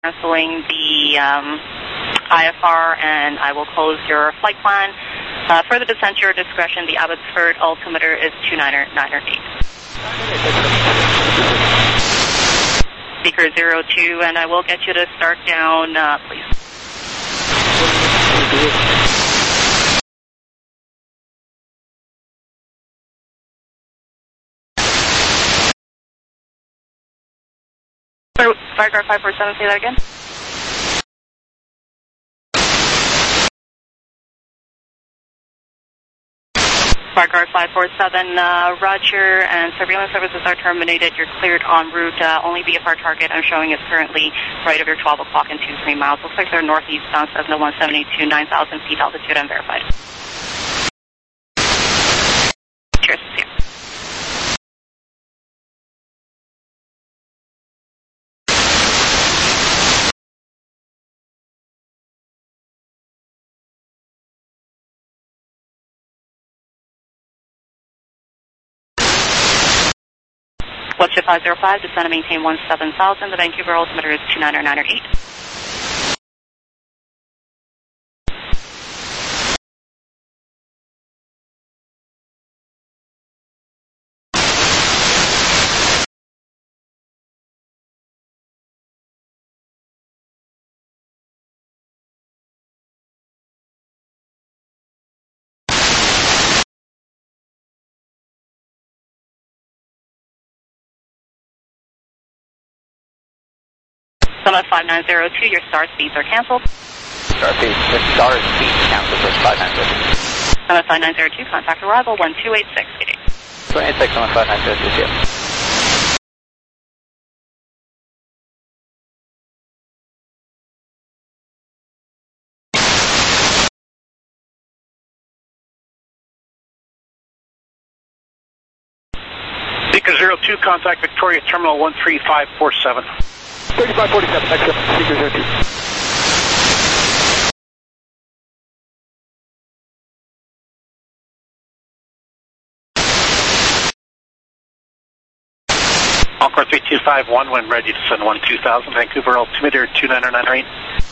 canceling the IFR, and I will close your flight plan. For the descent to your discretion, the Abbotsford altimeter is 298. Speaker 02, and I will get you to start down, please. Fireguard 547, say that again. Fireguard 547, Roger, and surveillance services are terminated. You're cleared en route. Only VFR target I'm showing is currently right of your 12 o'clock and 23 miles. Looks like they're northeast bound, Cessna 172, 9,000 feet altitude unverified. Cheers. See you. Westjet 505, descend and maintain 17,000. The Vancouver altimeter is 29908. Summit 5902, your star speeds are canceled. Star speeds canceled, just 592. Summit 5902, contact arrival 1286. 286, Summit 5902, see you. Speaker 02, contact Victoria Terminal 13547. 3547, next up, Speaker 02. Encore 3251, when ready to send 12000, Vancouver altimeter 29908.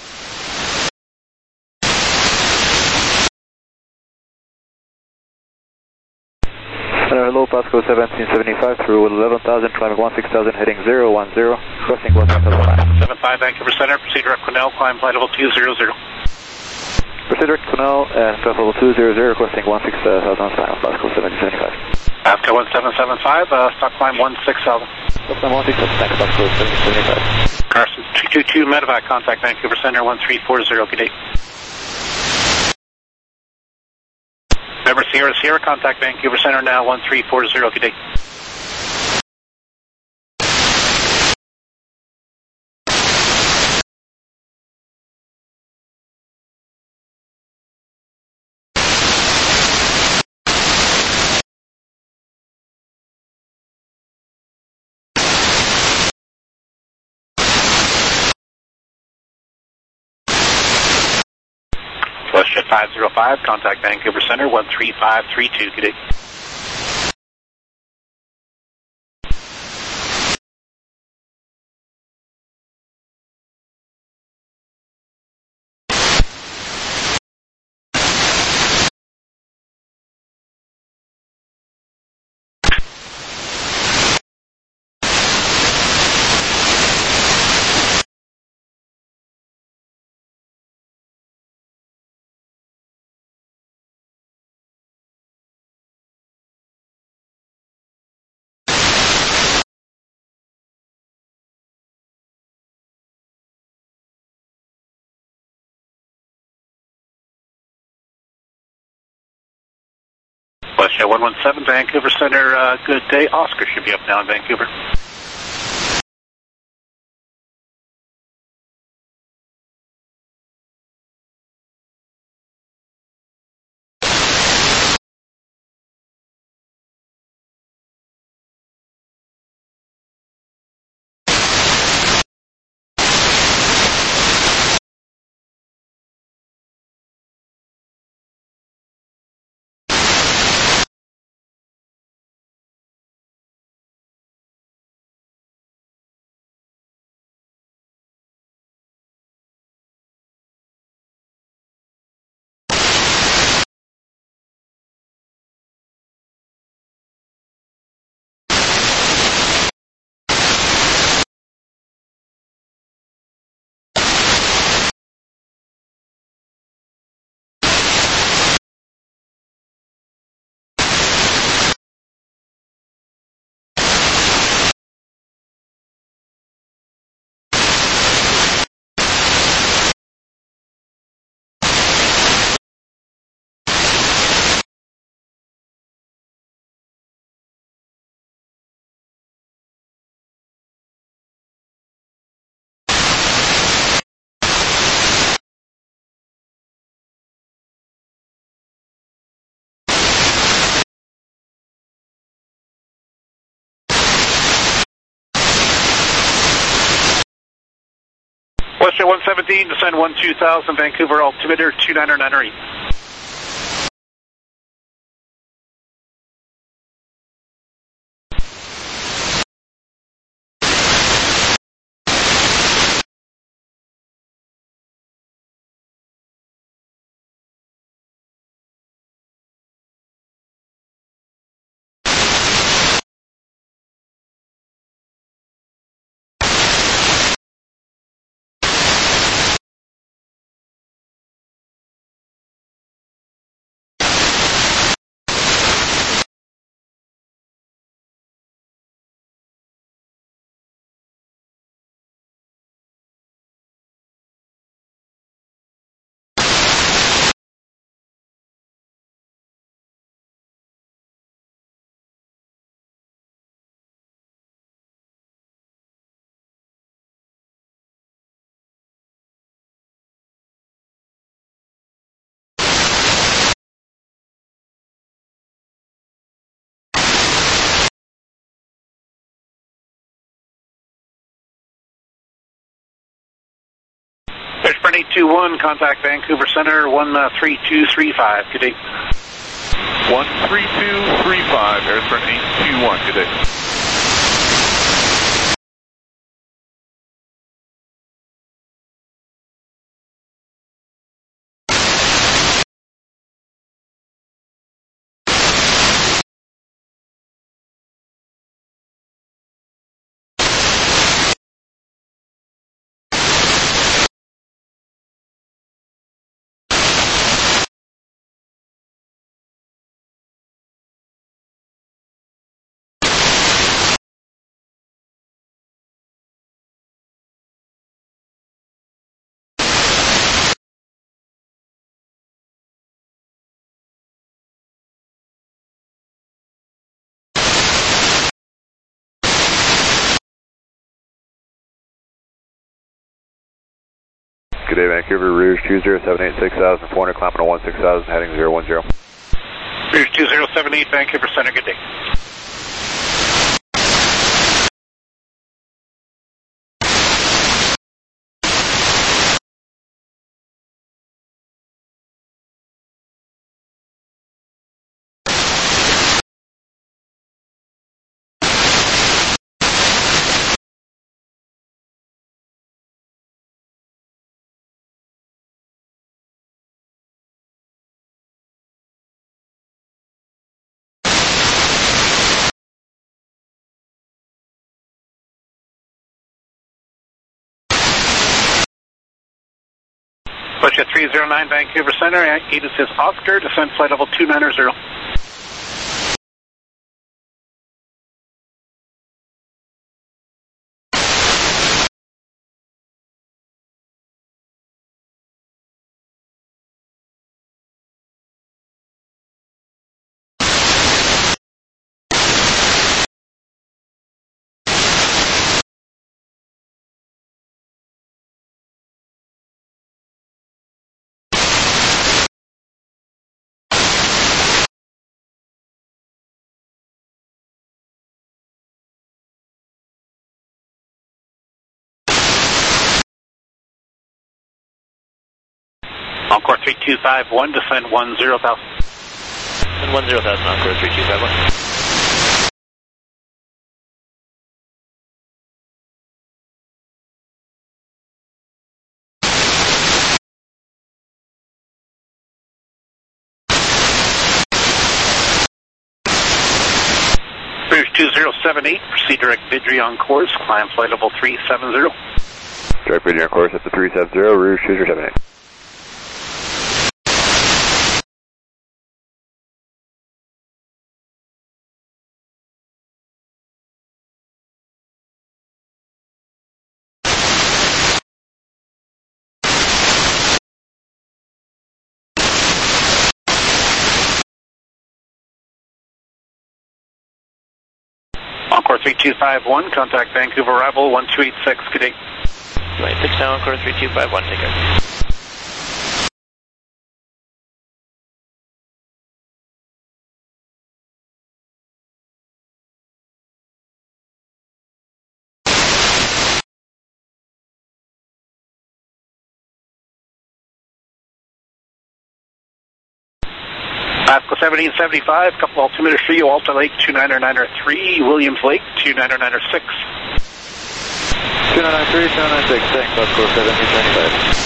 Hello, Pasco 1775 through 11,000, climbing 16,000, heading 010, crossing 1,005. 75 Vancouver Center, proceed direct Quesnel, climb flight level 200. Proceed direct Quesnel, flight level 200, requesting 16,000, Pasco 1775. AFCA 1775, stock climb 16,000. Stock climb 16,000, thanks, Pasco 1775. Carson 222, medevac, contact Vancouver Center 1340, good day. Member Sierra, contact Vancouver Center now 1340, good day. Westjet 505, contact Vancouver Center 13532, good day. Westjet 117, Vancouver Center, good day. Oscar should be up now in Vancouver. Buster 117, descend 12000, Vancouver altimeter 2998. Sprint 821, contact Vancouver Center 13235. Good day. 13235, Air Sprint 821. Good day. Good day, Vancouver, Rouge 20786,000, 400, climbing on 16,000, heading 010. Rouge 2078, Vancouver Center, good day. Buster 309, Vancouver Center, ATIS is Oscar, descend flight level 290. Encore 3251, descend 10,000. 10,000, Encore 3251. Rouge 2078, proceed direct Vidry on course, climb flight level 370. Direct Vidry on course at the 370, Rouge 2078. Encore 3251, contact Vancouver arrival 1286, good day. 286 now, Encore 3251, take care. Pasco 1775, couple altimeter 3, Alta Lake 29903, Williams Lake 29906. 2993, 2996, thanks, Pasco 1775.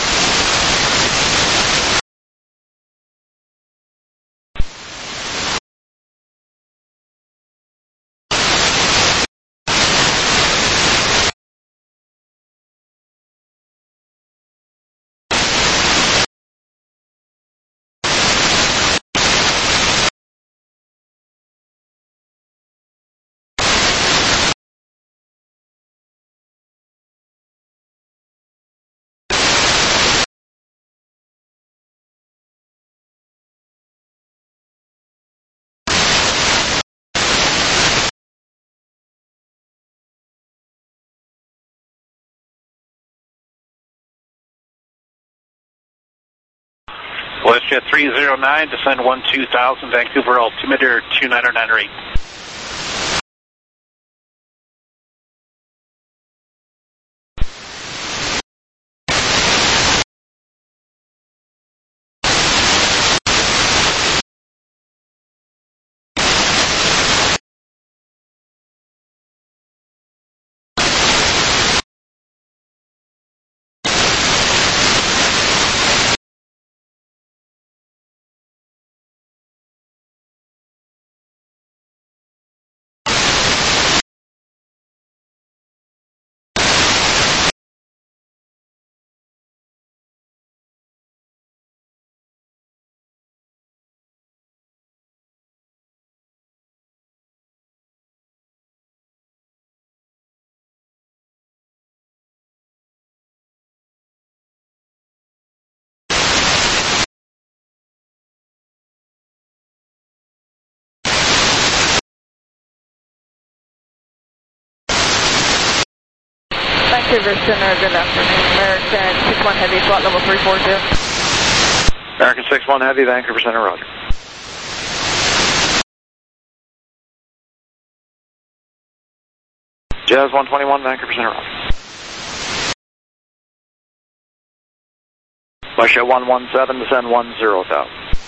WestJet 309, descend 12000, Vancouver altimeter 29908. Vancouver Center, good afternoon. American 61 Heavy, slot level 340. American 61 Heavy, Vancouver Center, roger. Jazz 121, Vancouver Center, roger. Russia 117, descend 10,000.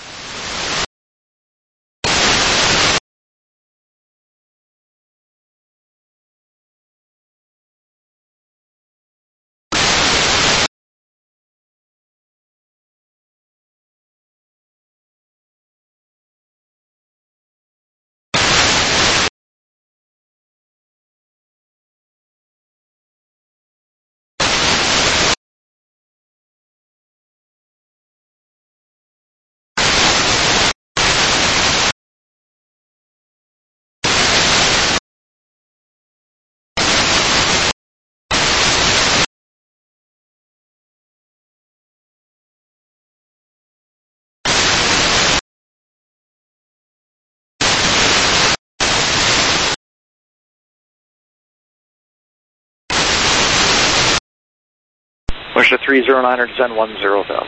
Russia 309, descend 10,000.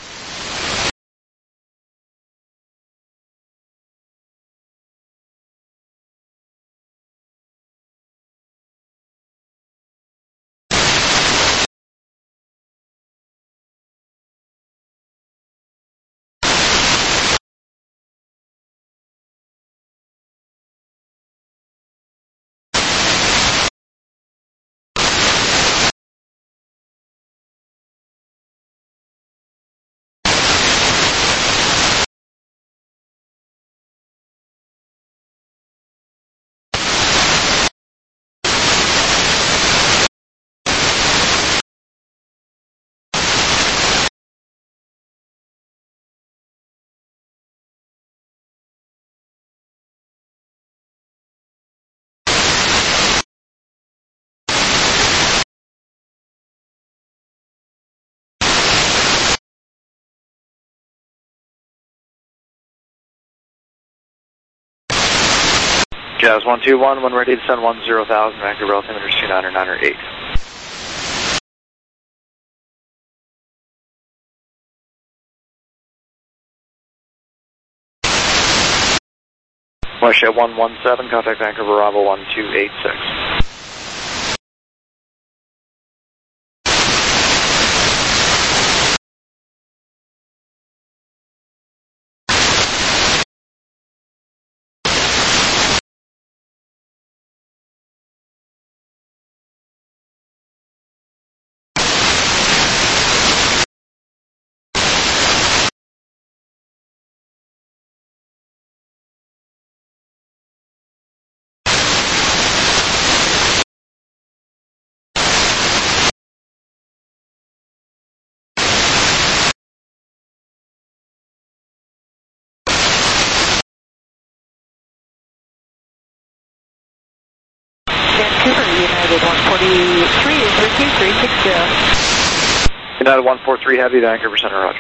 Jazz 121, when ready to send 10,000, Vancouver altimeter 29908. Russia 117, contact Vancouver Bravo 1286. Vancouver, United 143 is received 360. United 143 Heavy, Vancouver Center, roger.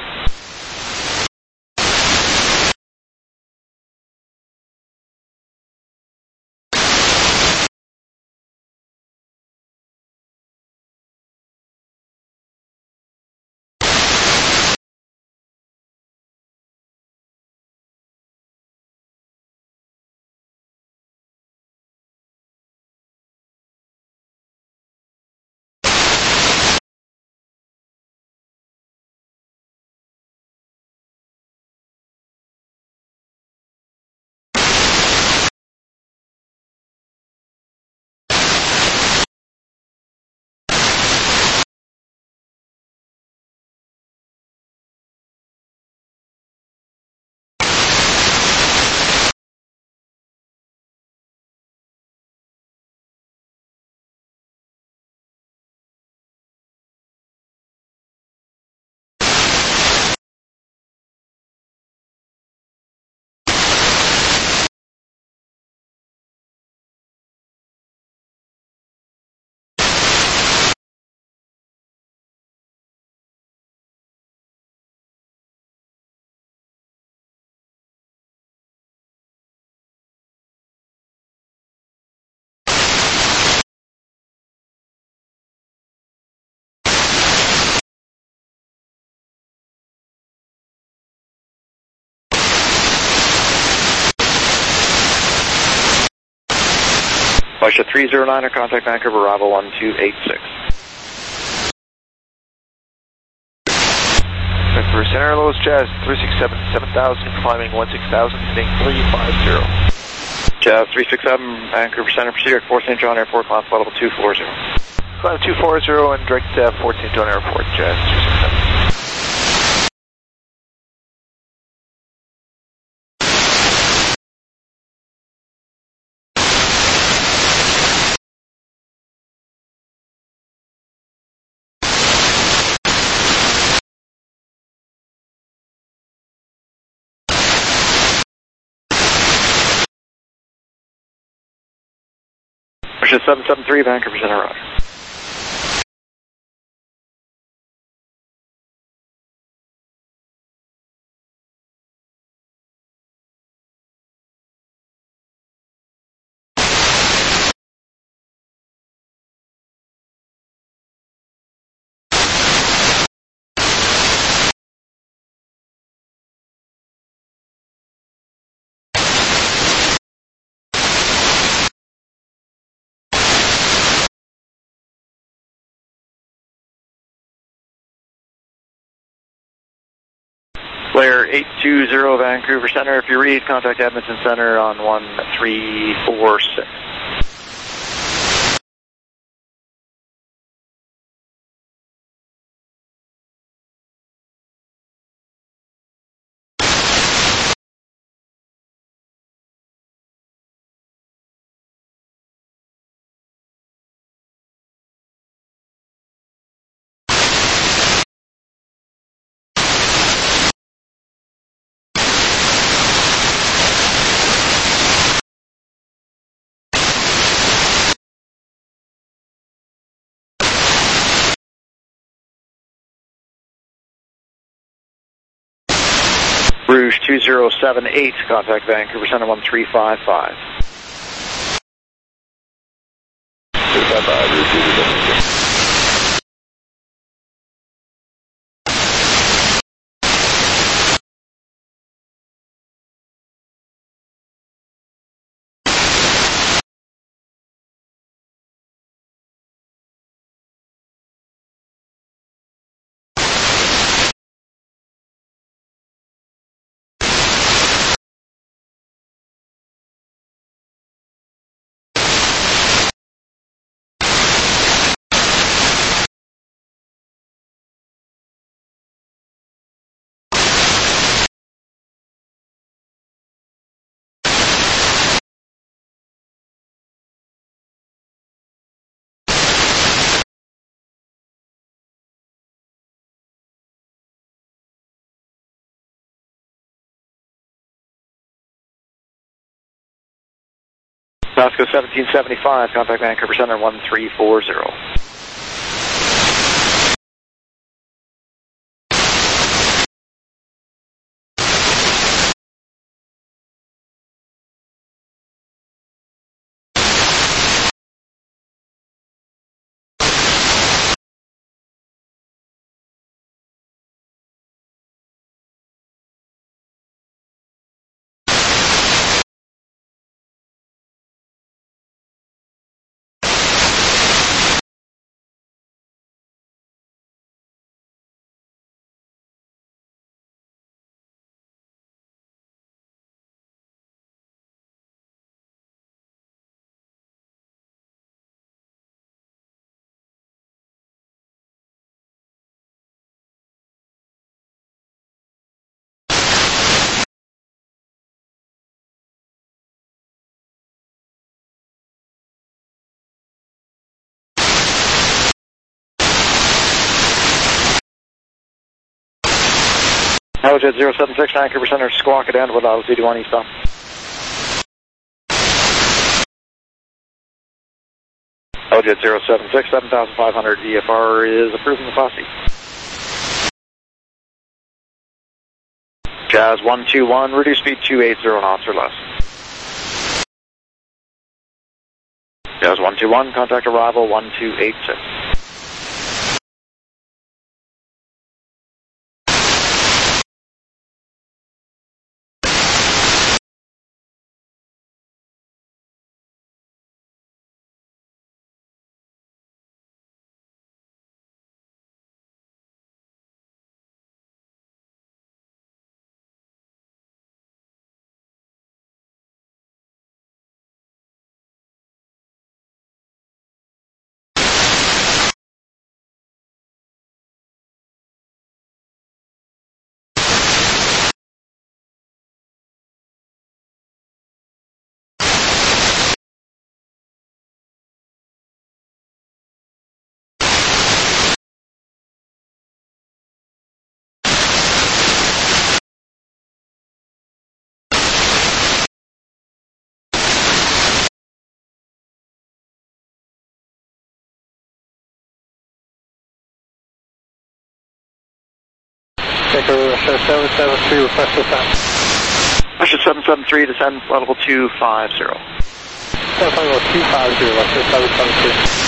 Russia 309er, contact Vancouver, Bravo 1286. Vancouver Center, lowest Jazz 367, 7000, climbing 16,000, heading 350. Jazz 367, Vancouver Center, proceed at Fort St. John Airport, climb flight level 240. Climb 240 and direct Fort St. John Airport, Jazz 367. Russia 773, Vancouver Center, roger. Flare 820 Vancouver Center, if you read, contact Edmonton Center on 1346. Rouge 2078, contact Vancouver Center 1355. 355, Rouge Vasco 1775, contact Vancouver Center 1340. Helijet 076, Vancouver Center, squawk at end with altitude 1 eastbound. Helijet 076, 7,500 EFR is approved in the Fosse. Jazz 121, reduce speed 280 knots or less. Jazz 121, contact arrival 1286. Vancouver 773, request descent. Russia 773, descend level 250. Level 250, Russia 773.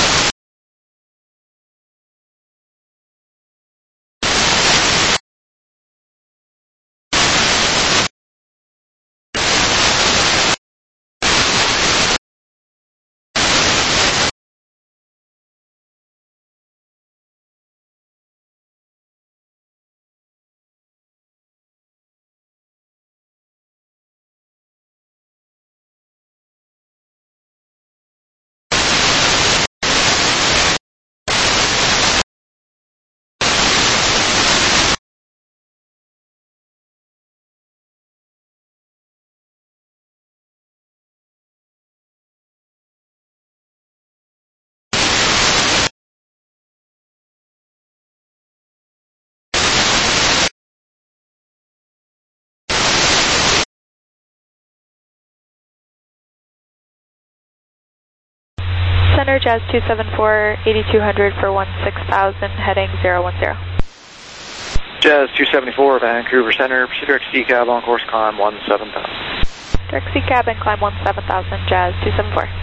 Center Jazz 274, 8200 for 16,000, heading 010. Jazz 274, Vancouver Center, proceed direct C-cab on course climb 17,000. Direct C-cab and climb 17,000, Jazz 274.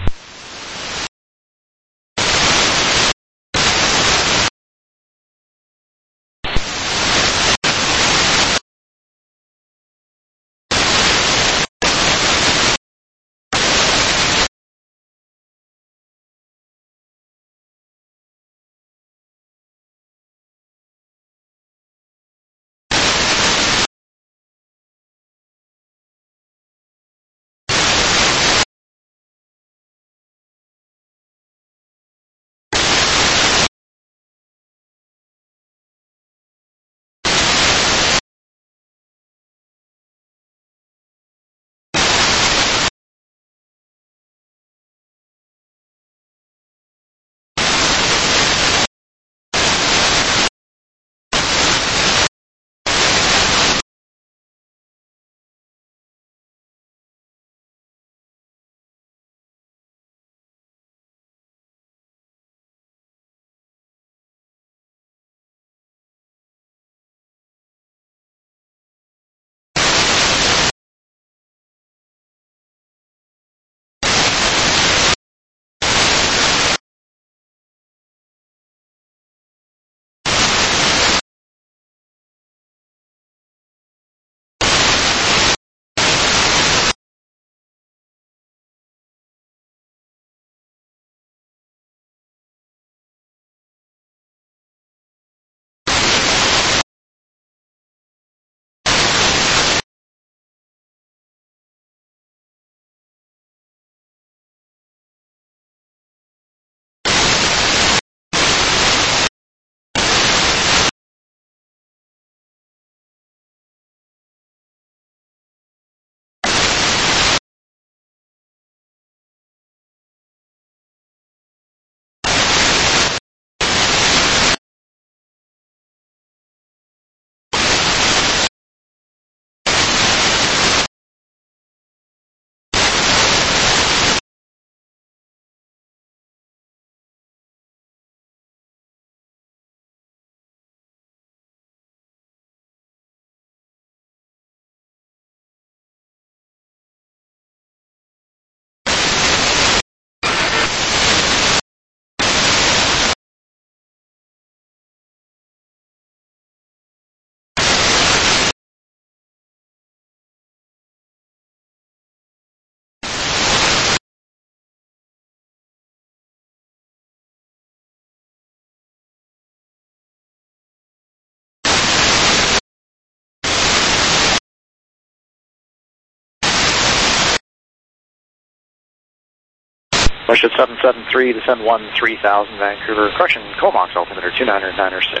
Russia 773, descend 13,000, Vancouver. Correction, Comox, altimeter 29906.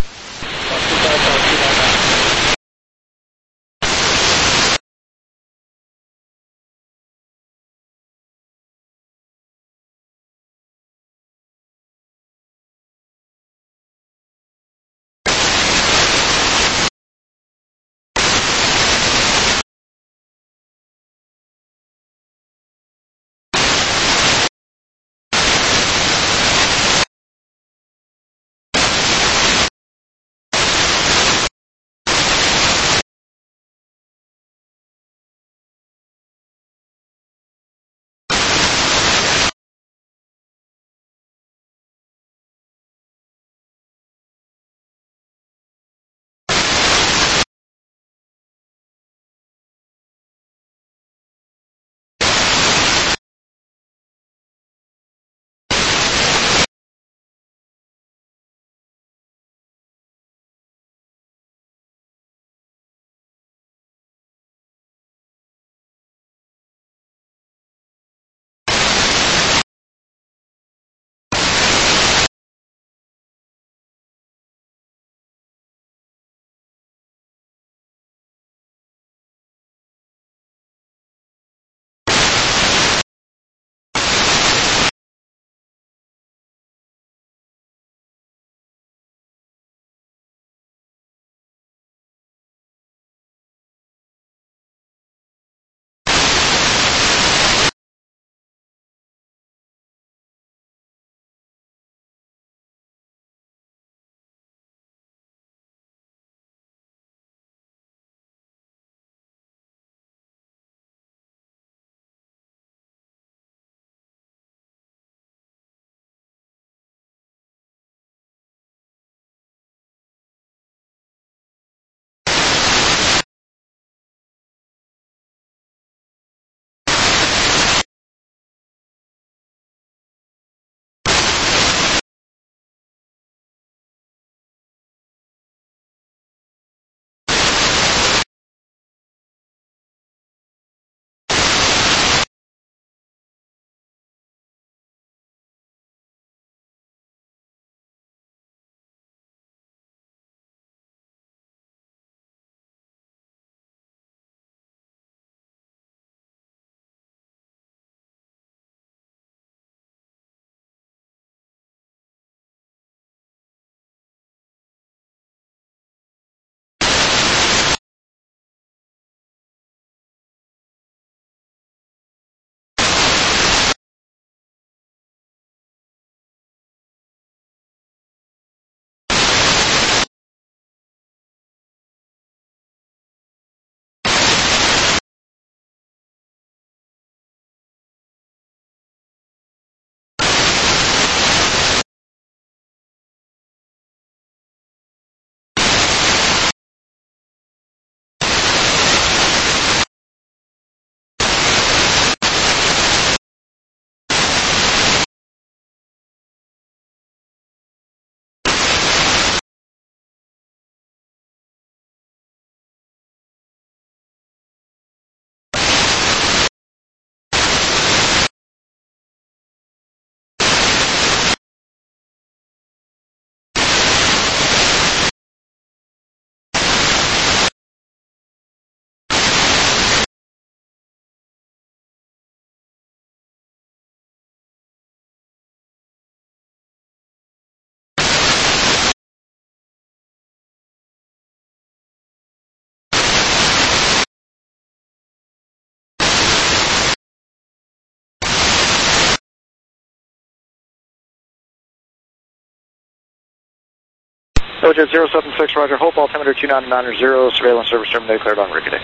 Jet 076, roger. Hope altimeter 29900, surveillance service terminated, cleared on Rickety.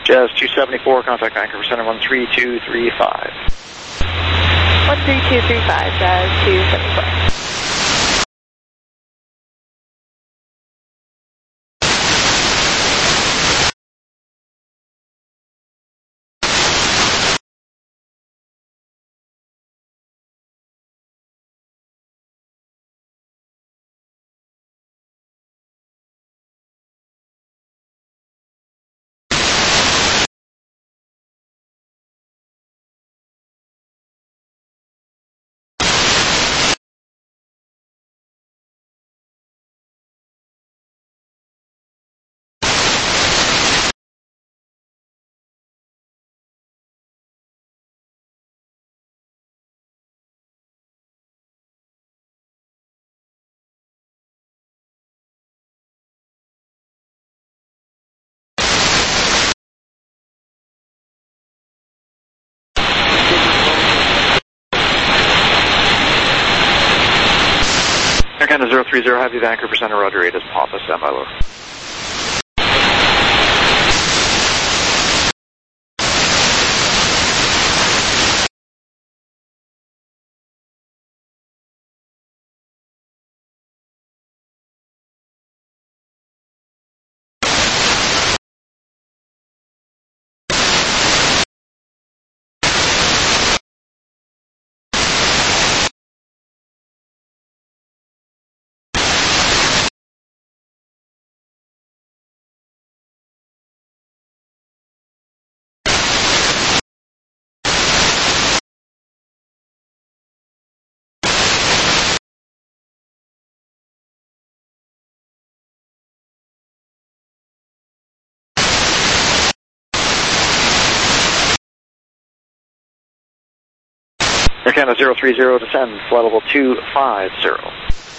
Jazz 274, contact Vancouver Center 13235. 13235, Jazz 274. Air Canada 030, have you Vancouver Center, Roger 8 is Papa, stand by low. Air Canada 030, descend, flight level 250.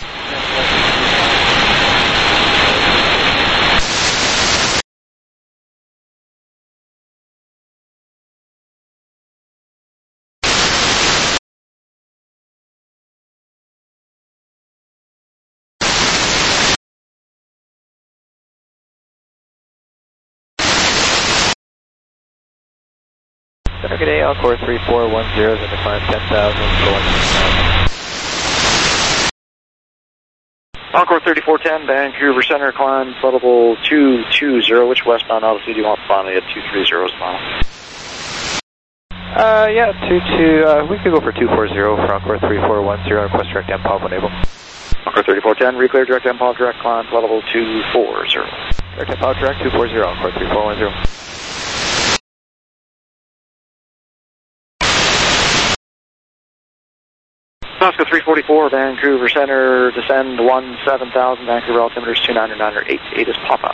Good day, Alcor 3410 is in the climb 10,000 for 169. Encore 3410, Vancouver Center, climb flight level 220. Which westbound altitude do you want finally at 230 is mile? Yeah, we could go for 240 for Encore 3410, request direct MPOP enable. Encore 3410, reclear direct MPOP, direct climb flight level 240. Direct MPOP direct 240, Encore 3410. Oscar 344, Vancouver Center, descend 17,000, Vancouver altimeters 299 8 is Papa.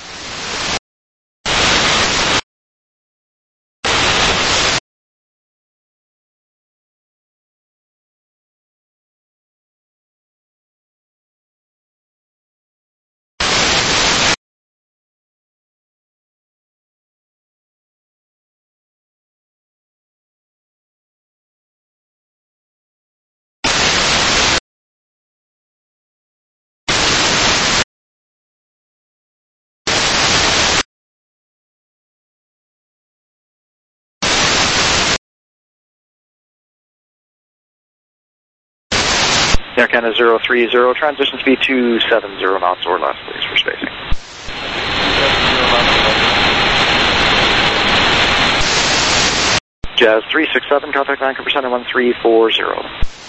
Air Canada 030, transition speed 270 knots or less, please, for spacing. Jazz 367, contact Vancouver Center 1340.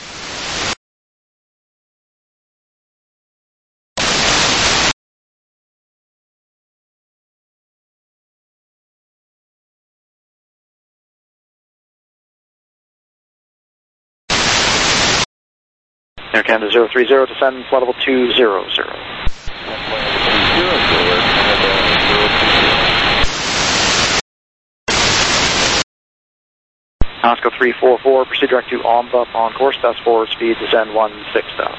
Air Canada 030, descend flight level 200. Oscar 344, proceed direct to Omba on course, that's forward speed, descend 16,000.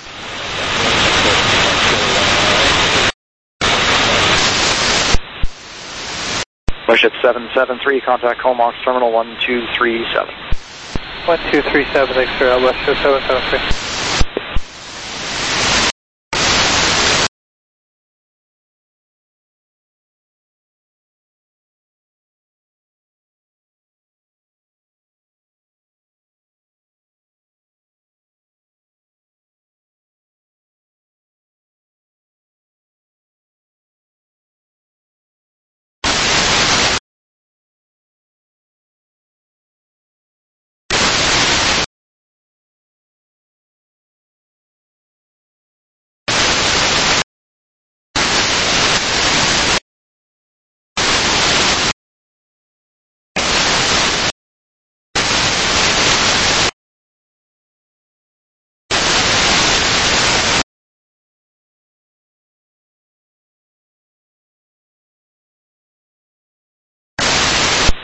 Flagship 773, contact Comox Terminal 1237. 1237, thanks for Westship 773.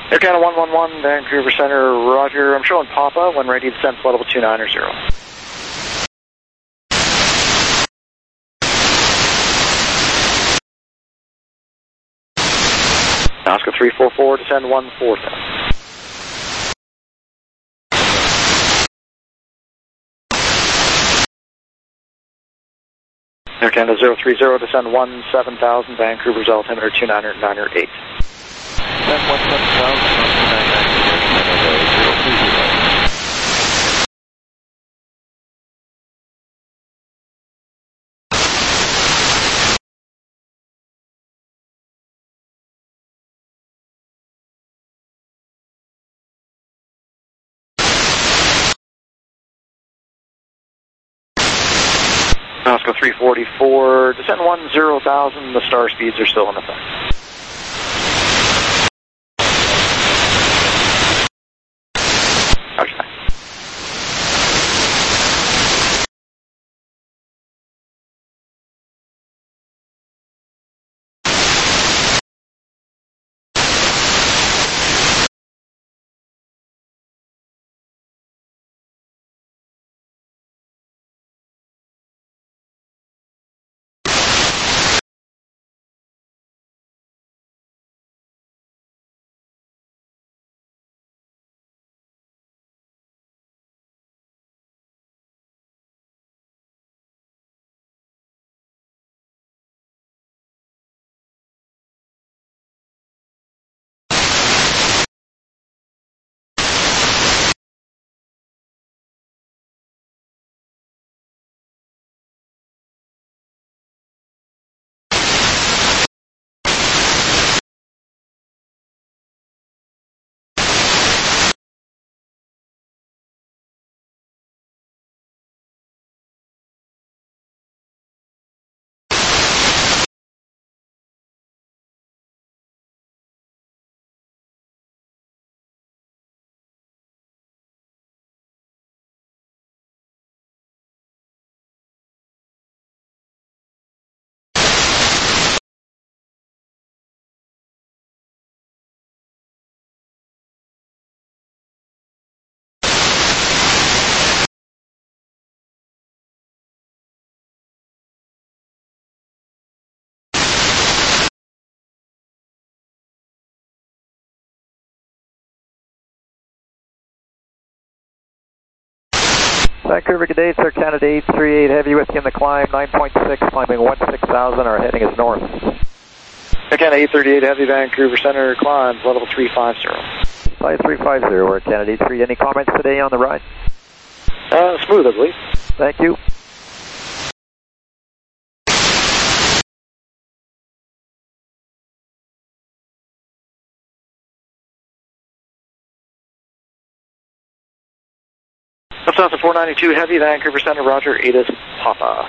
Air Canada 111, Vancouver Center, roger. I'm showing Papa when ready to descend flight level 290. Oscar 344, descend 140. Air Canada 030, descend 17,000, Vancouver's altimeter 299.8. Descend 17,000, 030. Oscar 344, descend 10,000, the star speeds are still in effect. Okay. Vancouver, good day, Air Canada 838, heavy whiskey in the climb, 9.6, climbing 16,000, our heading is north. Air Canada 838, heavy, Vancouver Center, climb, level 350. Flight 350, Air Canada 83, any comments today on the ride? Smooth, I believe. Thank you. Lufthansa 492 Heavy, Vancouver Center, roger, ATIS Papa.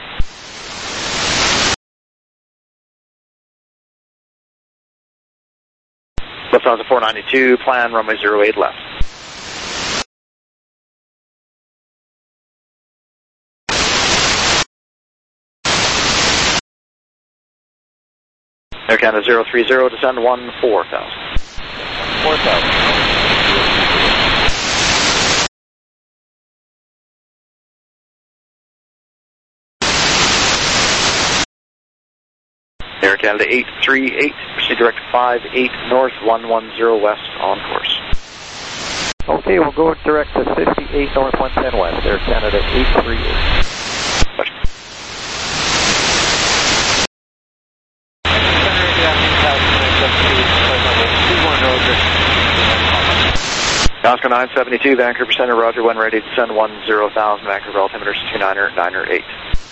Lufthansa 492, plan runway 08 left. Air Canada 030, descend 14,000. 4,000. Air Canada 838, proceed direct 58 north, 110 west, on course. Okay, we'll go direct to 58 north, 110 west, Air Canada 838. Roger. Oscar 972, Vancouver Center, roger, when ready, descend 10,000, Vancouver altimeter 299.8.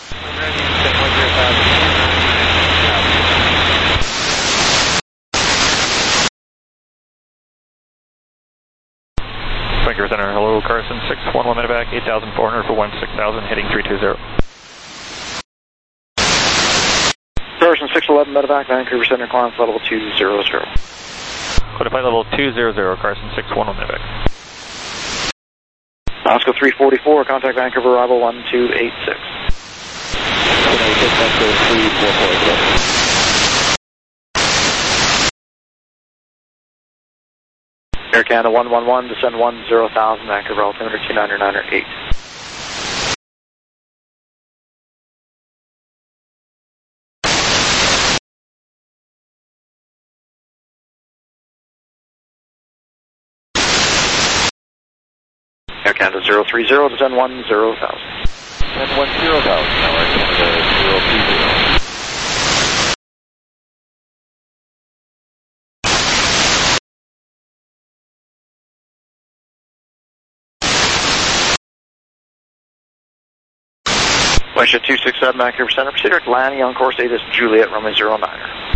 Vancouver Center, hello, Carson 611 medevac, 8,400 for 16,000, heading 320. Carson 611 medevac, Vancouver Center, climb flight level 200. Go to flight level 200, Carson 611 medevac. Oscar 344, contact Vancouver, arrival 1286. Air Canada 111, descend 10,000, Vancouver altimeter 29908. Air Canada 030, descend 10,000. Descend 10,000, now Air Canada 030. Windshield 267, Vancouver Center. Proceed direct landing on course 8 is Juliet, runway 09er.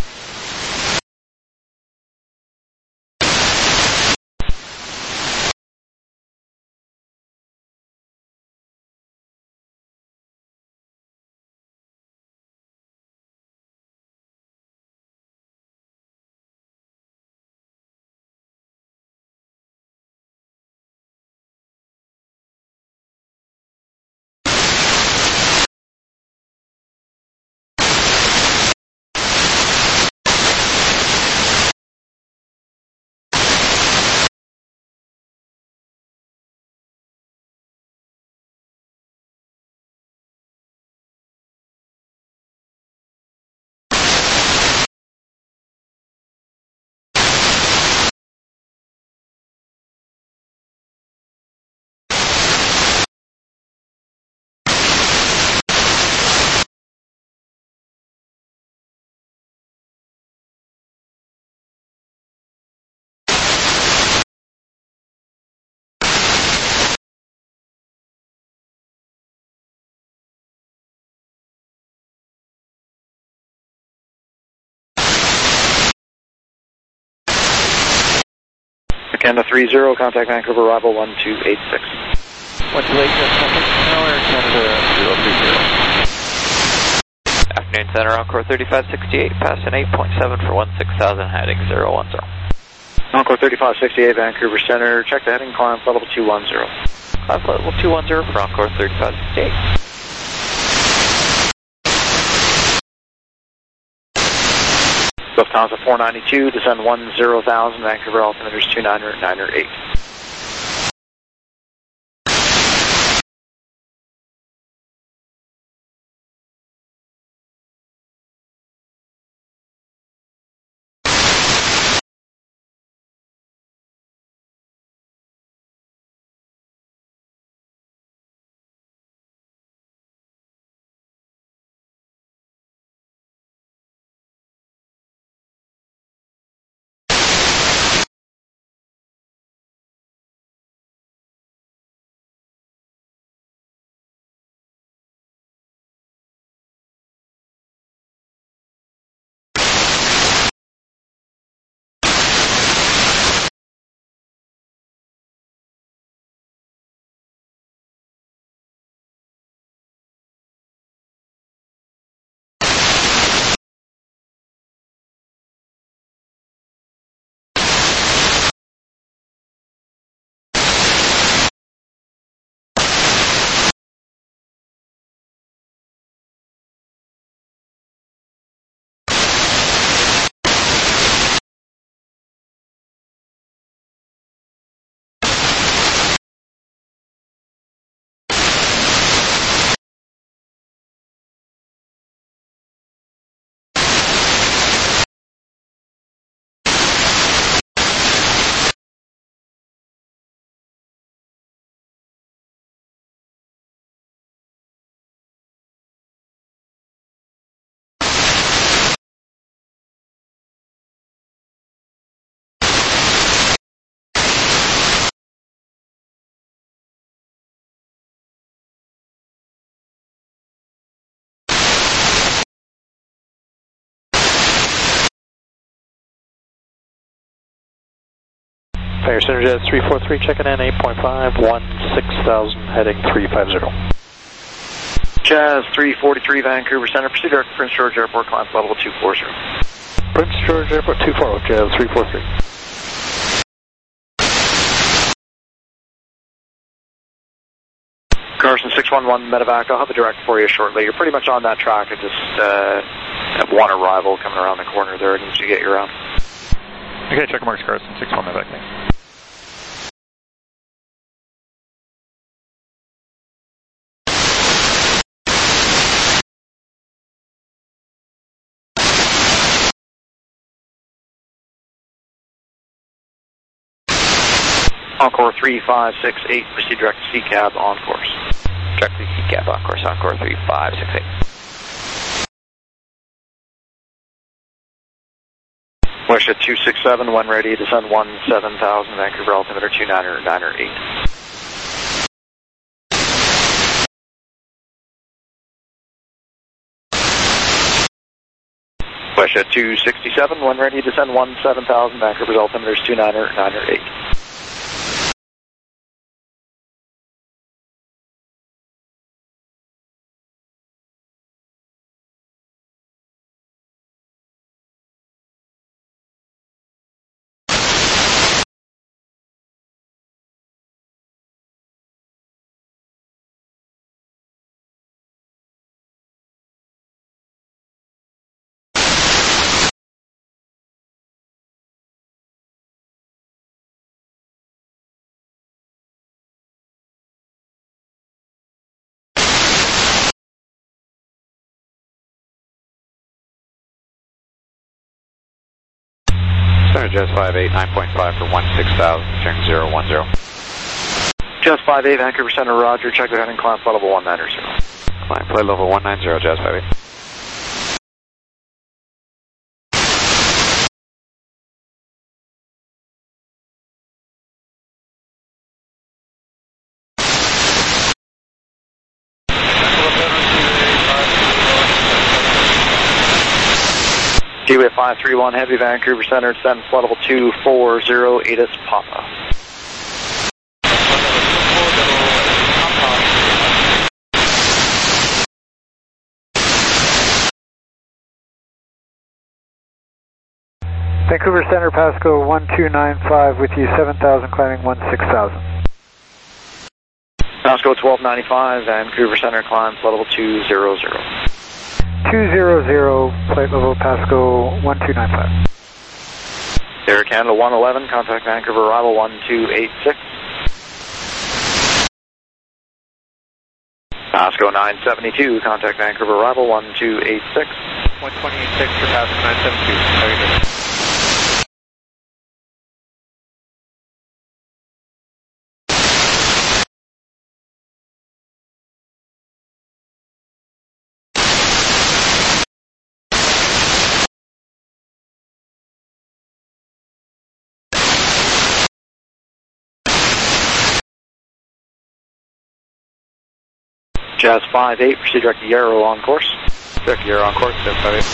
Canada 30, contact Vancouver, arrival 1286. 1286, now Air Canada 030. Afternoon Center, Encore 3568, passing 8.7 for 16,000, heading 010. Encore 3568, Vancouver Center, check the heading, climb flight level 210. Climb flight level 210 for Encore 3568. Lufthansa 492, descend 10,000, Vancouver altimeter is 29908. Fire Center Jazz 343, checking in 8.5, 16,000, heading 350. Jazz 343, Vancouver Center, proceed direct to Prince George Airport, climb flight level 240. Prince George Airport 240, Jazz 343. Carson 611, medevac, I'll have a direct for you shortly. You're pretty much on that track. I just have one arrival coming around the corner there. I need you to get you around. Okay, check marks Carson 611, medevac, thanks. Encore 3568, proceed direct to CCAB on course. Direct to CCAB on course, Encore 3568. Westjet 267, when ready, descend 17,000, Vancouver altimeter 29908. Westjet 267, when ready, descend 17,000, Vancouver's altimeter 29908. Center Jazz 58, 9.5 for 16,000, turn 010. Jazz 58, Vancouver Center, roger, check the heading, climb flight level 190. Climb flight level 190, Jazz 58. Kiwi 531, heavy, Vancouver Center, descend flight level 240, ATIS Papa. Vancouver Center, Pasco 1295 with you, 7,000, climbing 16,000. Pasco 1295, Vancouver Center, climb flight level 200. 200, flight level Pasco 1295. Air Canada 111, contact Vancouver arrival 1286. Pasco 972, contact Vancouver arrival 1286. 1286 for Pasco 972. How are you doing? Jazz 58, proceed direct to Yarrow on course. Direct to Yarrow on course, Jazz 58.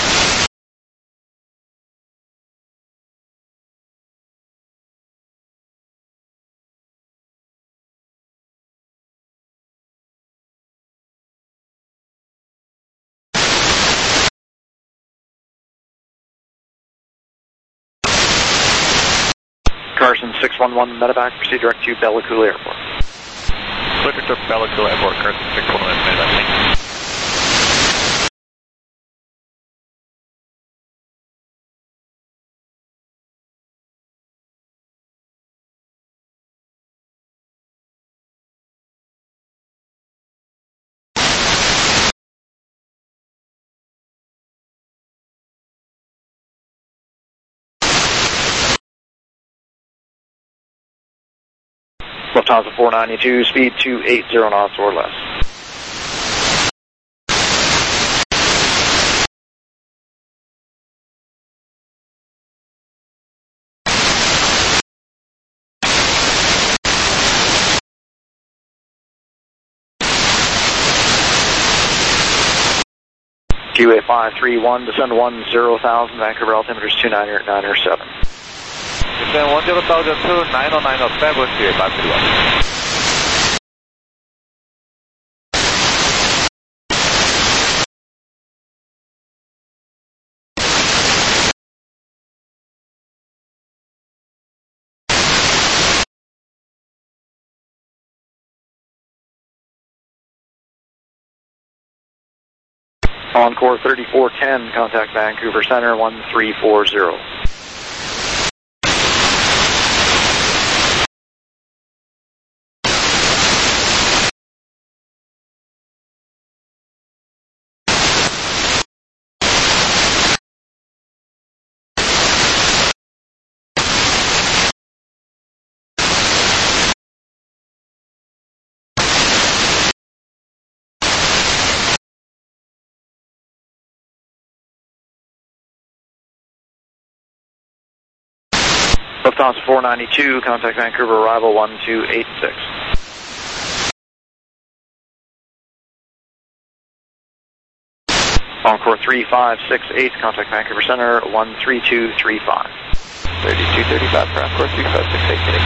Carson 611 medevac, proceed direct to Bella Coola Airport. Clear to Bella Coola Airport, Carson 611 medevac. Lufthansa 492, speed 280 knots or less. QA 531, descend 10,000, Vancouver altimeter is 29907. Descend 10,000 to 90907, QA 531. Encore 3410, contact Vancouver Center 1340. Lufthansa 492, contact Vancouver, arrival 1286. Encore 3568, contact Vancouver Center, 13235. 3235 for Encore 3568 today.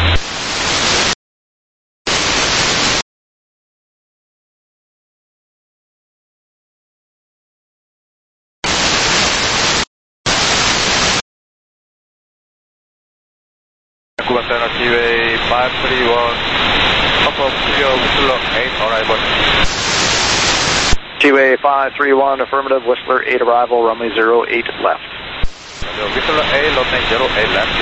Vancouver Center, TWA 531, Papa Kilo Whistler 8 arrival. TWA 531, affirmative, Whistler 8 arrival, runway 08 left. Whistler 8, runway 08 left,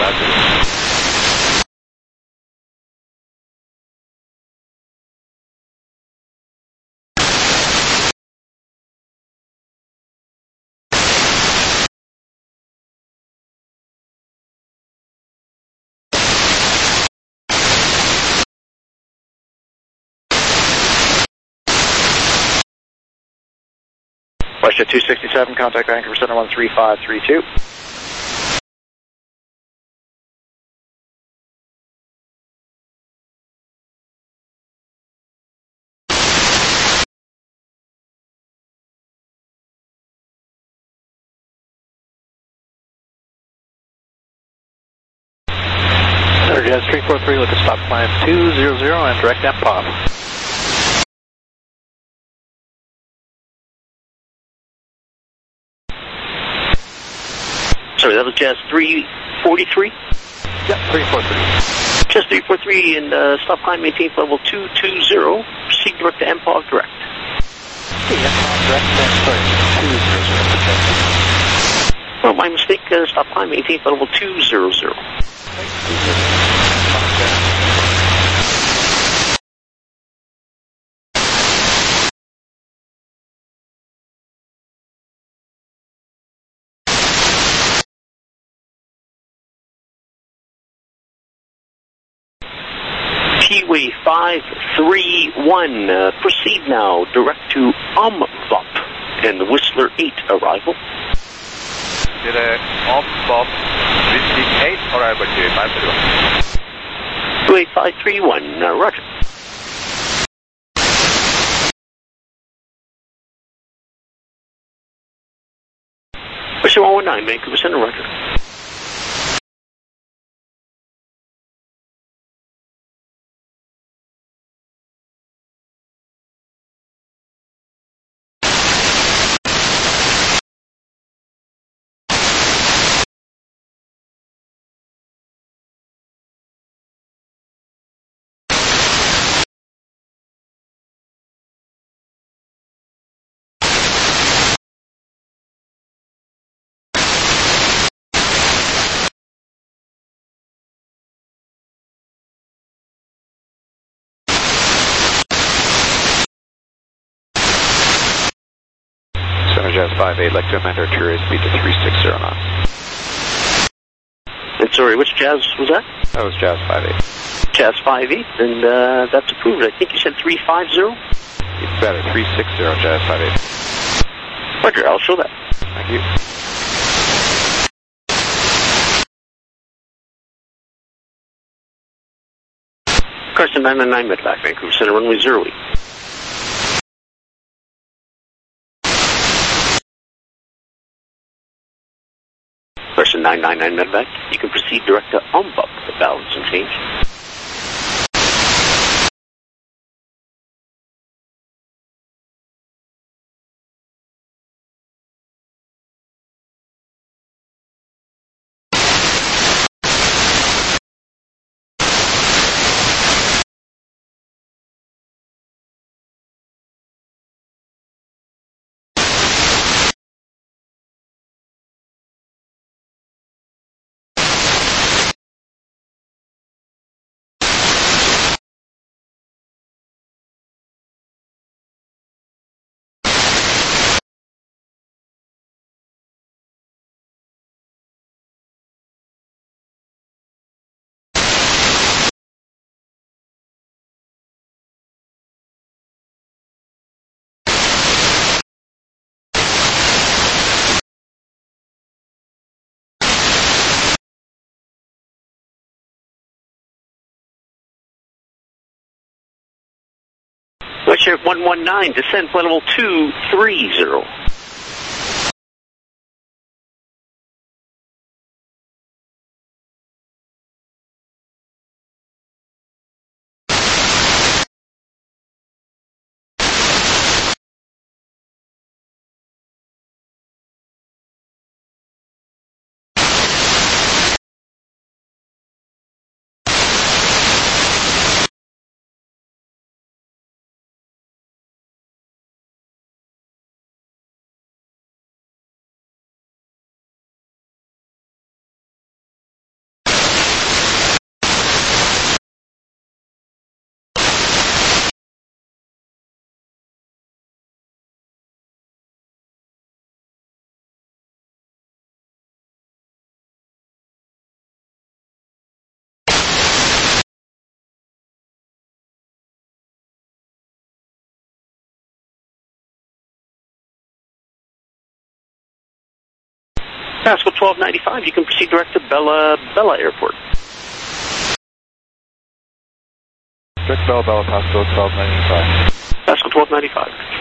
WestJet 267, contact Vancouver Center 13532. Jazz 343 with a stop climb 200 and direct MPOP. Sorry, that was Jazz 343? Yep, 343. Jazz 343 and stop climb maintain level 220. Proceed direct to MPOG direct. Okay, MPOG direct, sorry, 200. Oh, my mistake, stop climb maintain level 200. T-Way 531, proceed now, direct to Umvop and Whistler 8 arrival. Umvop, Whistler 8 arrival, T-Way 531. T-Way 531, roger. Whistler 119, Vancouver Center, roger. Jazz 58, like to amend our tour speed to 360 knots. And sorry, which Jazz was that? That was Jazz 58. Jazz 58, and that's approved. I think you said 350? It's better, 360 Jazz 58. Roger, I'll show that. Thank you. Carson 999 Medvac, Vancouver Center, runway 08. Person 999 Medvac, you can proceed direct to Umvop, the balance and change. WestJet 119, descend flight level 230. Pascal 1295, you can proceed direct to Bella Airport. Direct Bella, Pascal 1295. Pascal 1295.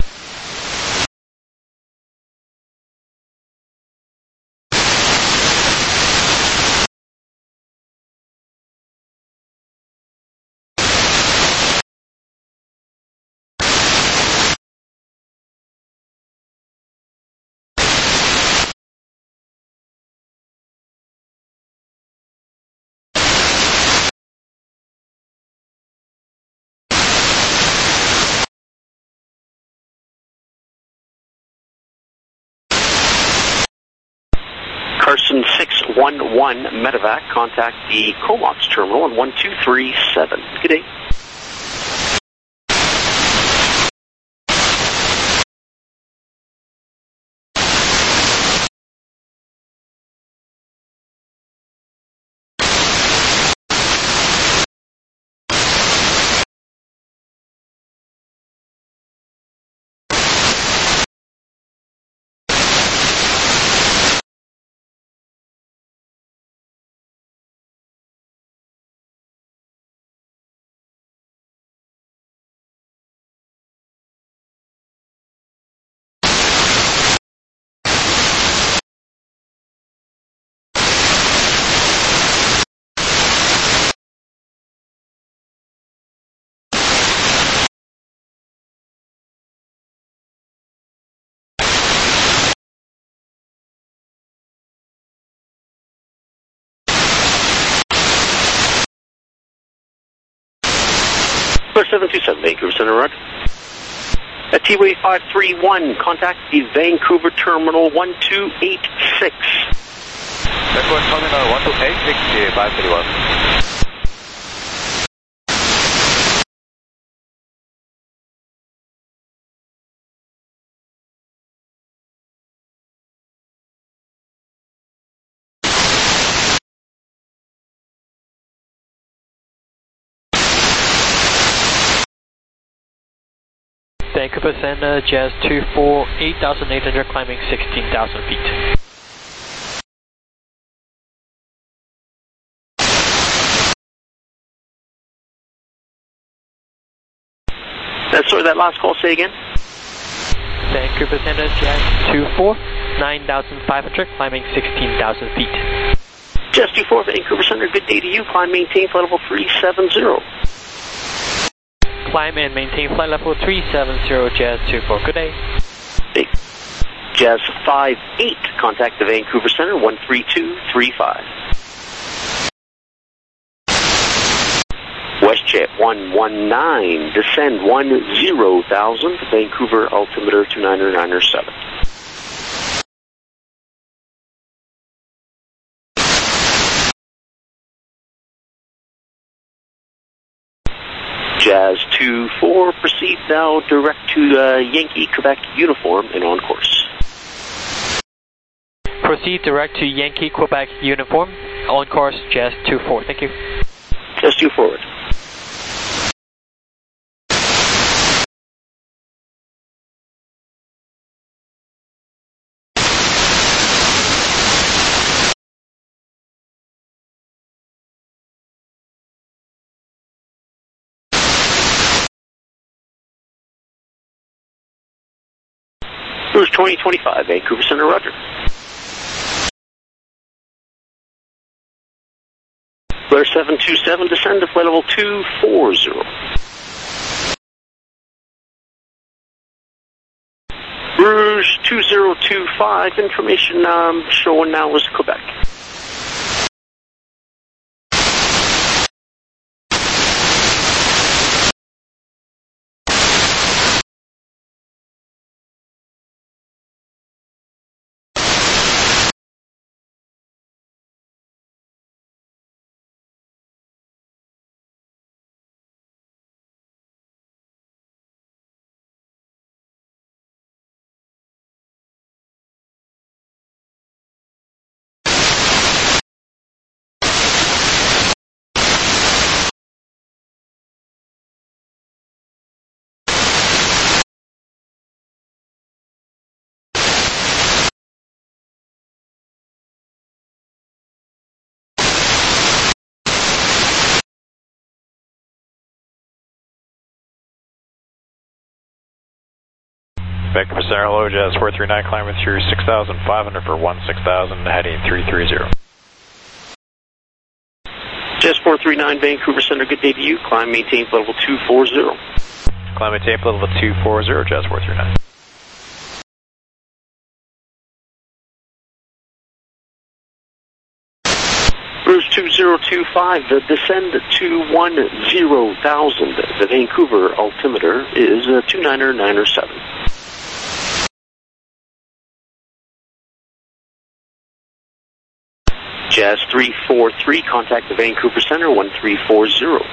Carson 611 Medevac, contact the Comox terminal on 1237. Good day. First 727, Vancouver Center, Roger. At T-Way 531, contact the Vancouver Terminal 1286. Vancouver Terminal 1286, 531. Vancouver Center, Jazz 24, 8,800, climbing 16,000 feet. Sorry, that last call, say again? Vancouver Center, Jazz 24, 9,500, climbing 16,000 feet. Jazz 24, Vancouver Center, good day to you. Climb, maintain flight level 370. Climb and maintain flight level 370, Jazz 24. Good day. Hey. Jazz 58, contact the Vancouver Center, 13235. WestJet 119, descend 10,000, Vancouver altimeter 2997. Jazz 24, proceed now direct to Yankee Quebec uniform and on course. Proceed direct to Yankee Quebec uniform, on course Jazz 24. Thank you. Jazz 2 forward. Cruise 2025, Vancouver Center, roger. Flare 727, descend to flight level 240. Rouge 2025, information showing now is Quebec. Vancouver Center, hello, Jazz 439, climbing through 6,500 for 16,000, heading 330. Jazz 439, Vancouver Center, good day to you. Climb, maintain flight level 240. Climb, maintain flight level 240, Jazz 439. Cruise 2025, the descend to 10,000. The Vancouver altimeter is 29907. Jazz 343, contact the Vancouver Center, 1340.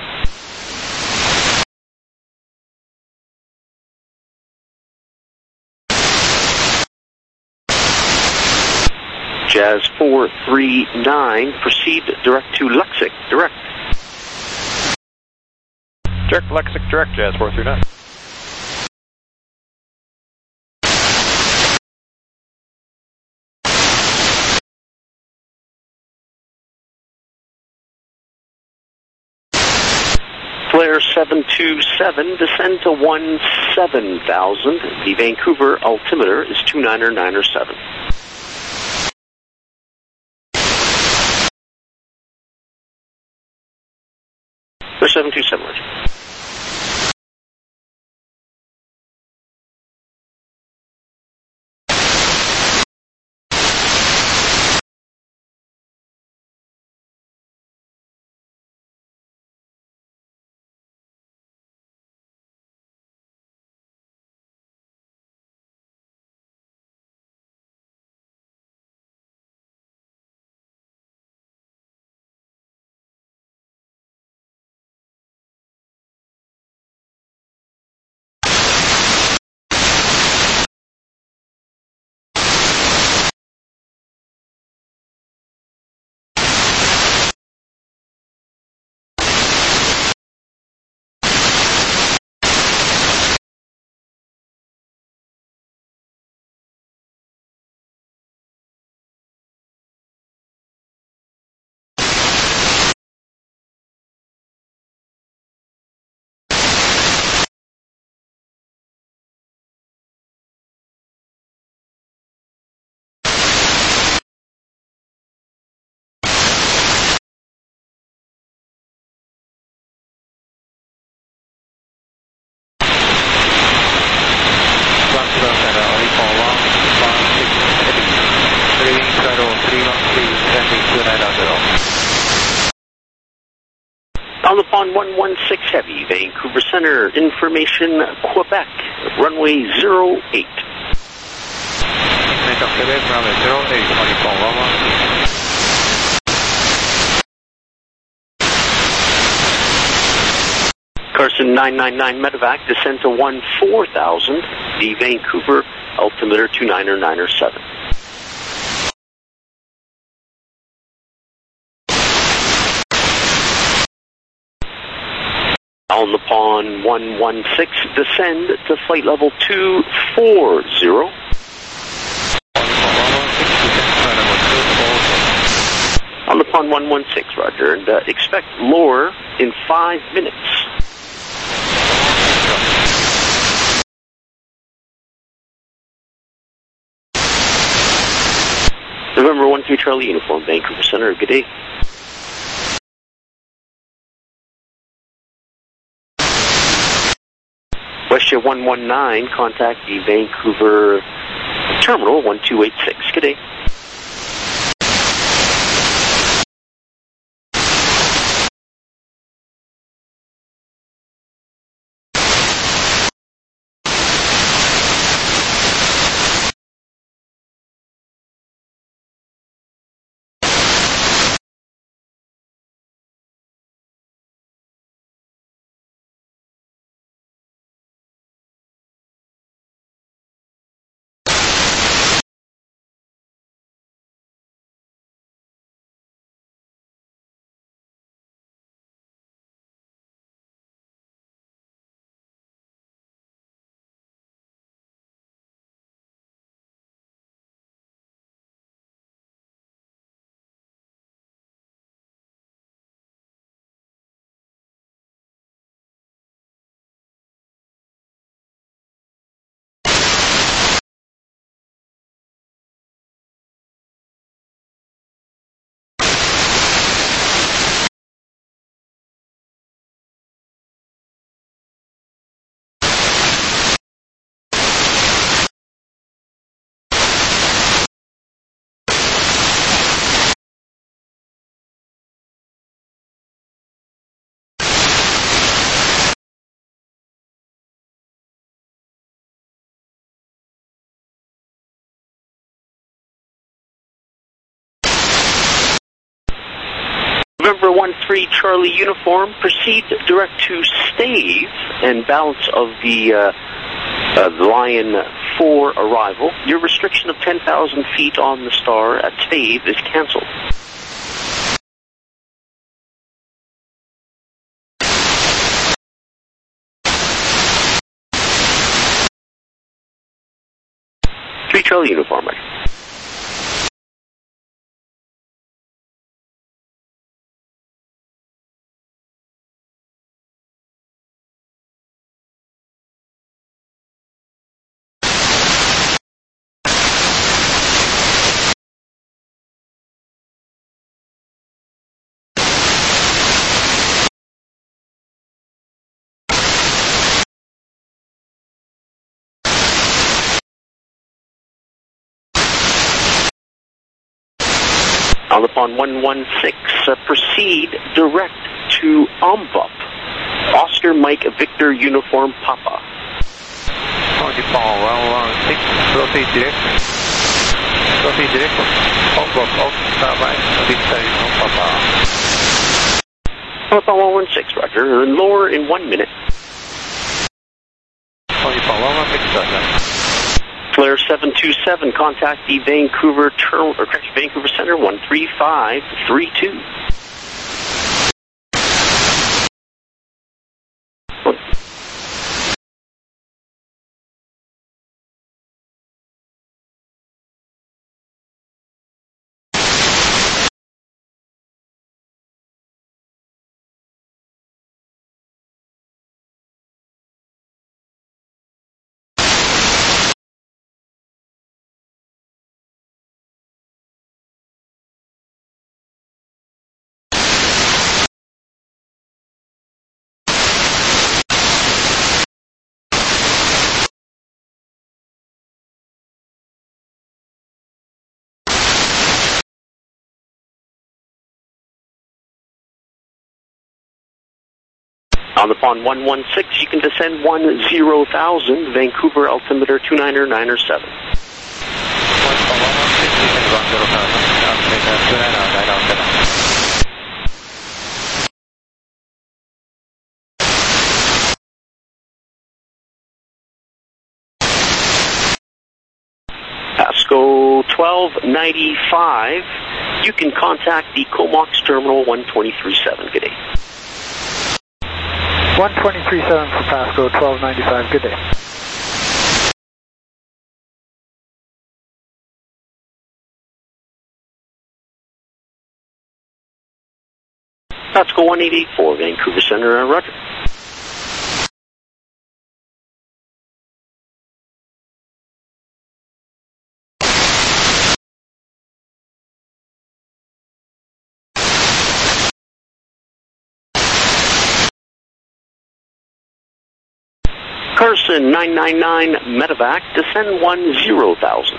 Jazz 439, proceed direct to Lexic, direct. Direct Lexic, direct, Jazz 439. Flare 727, descend to 17,000. The Vancouver altimeter is 29907. Flare 727, roger. On the pond 116 Heavy, Vancouver Center, information Quebec, runway 08. Quebec, runway 08, Carson 999 Medevac, descend to 14,000. The Vancouver altimeter 29907. On the pond 116, descend to flight level 240. On the pond 116, roger, and expect lower in 5 minutes. 3 Charlie Uniform, Vancouver Center. Good day. WestJet 119, contact the Vancouver Terminal 1286. Good day. November 13 Charlie Uniform, proceed direct to Stave and balance of the Lion 4 arrival. Your restriction of 10,000 feet on the Star at Stave is canceled. Three Charlie Uniform. On the pond 116, proceed direct to Ombup. Oscar Mike Victor Uniform Papa. On the pond 116, proceed direct. Proceed direct. Ombup, Oscar Mike Victor Uniform Papa. On the pond 116, roger. Lower in 1 minute. On the pond 116, roger. Flare 727, contact the Vancouver Vancouver Center 13532. On the pond 116, you can descend 10,000, Vancouver altimeter 29907. Pasco 1295, you can contact the Comox Terminal 1237. Good day. 1237 for Pasco, 1295, good day. Pasco 1884, Vancouver Center, roger. Carson 999 Medevac, descend 10,000.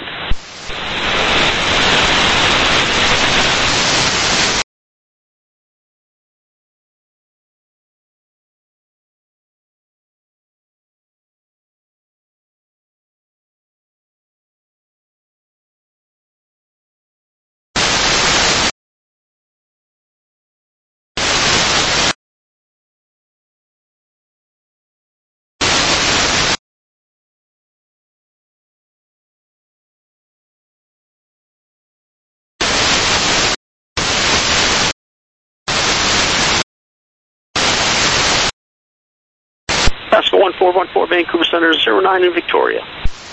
Pascal 1414 Vancouver Center 09 in Victoria.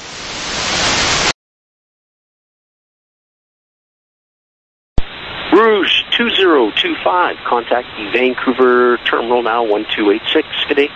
Rouge 2025, contact the Vancouver terminal now 1286. Good day.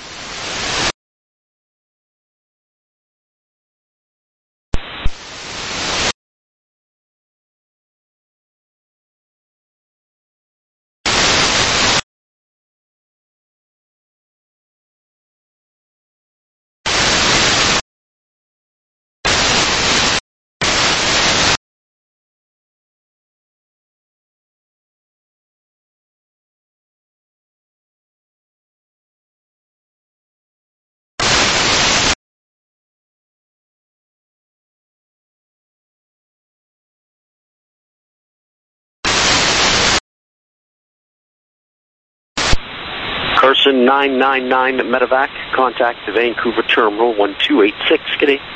Carson 999 Medevac, contact the Vancouver terminal 1286. Good day.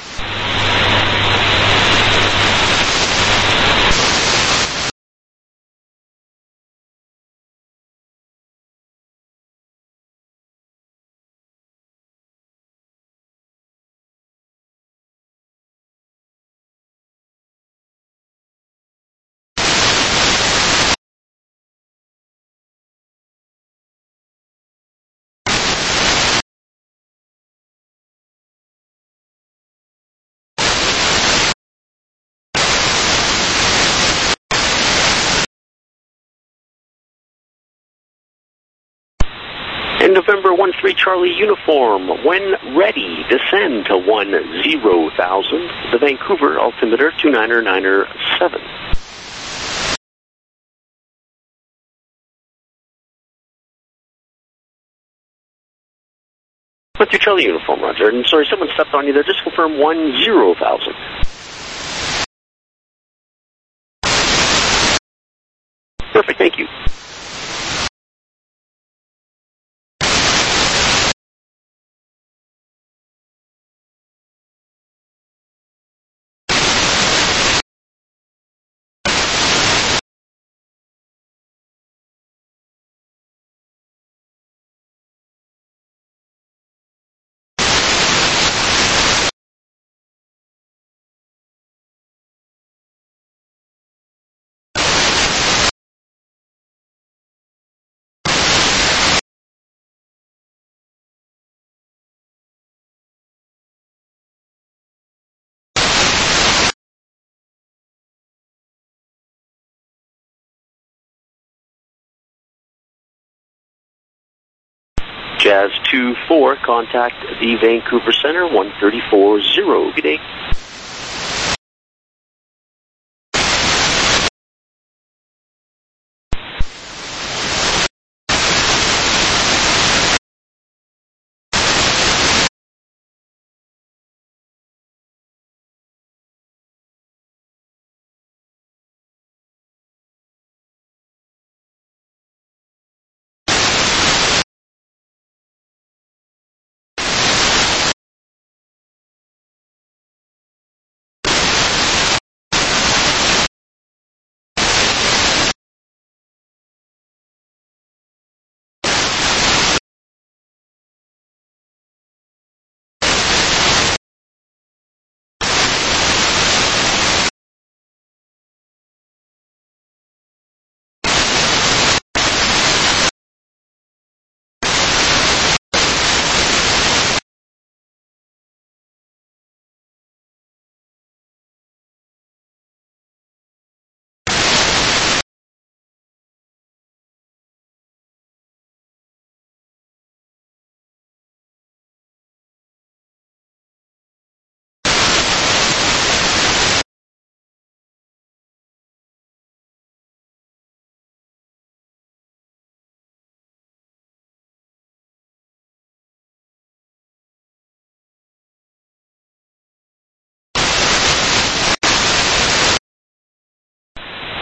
In November 13 Charlie Uniform, when ready, descend to 10,000. The Vancouver altimeter 299er7. Went through Charlie Uniform, Roger. And sorry, someone stepped on you there. Just confirm 10,000. Perfect, thank you. Jazz 24, contact the Vancouver Center 1340. Good day.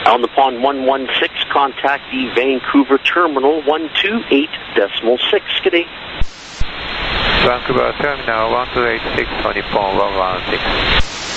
On the pond 116, contact the Vancouver terminal 128.6. Good day. Vancouver terminal 1286 on the pond 116.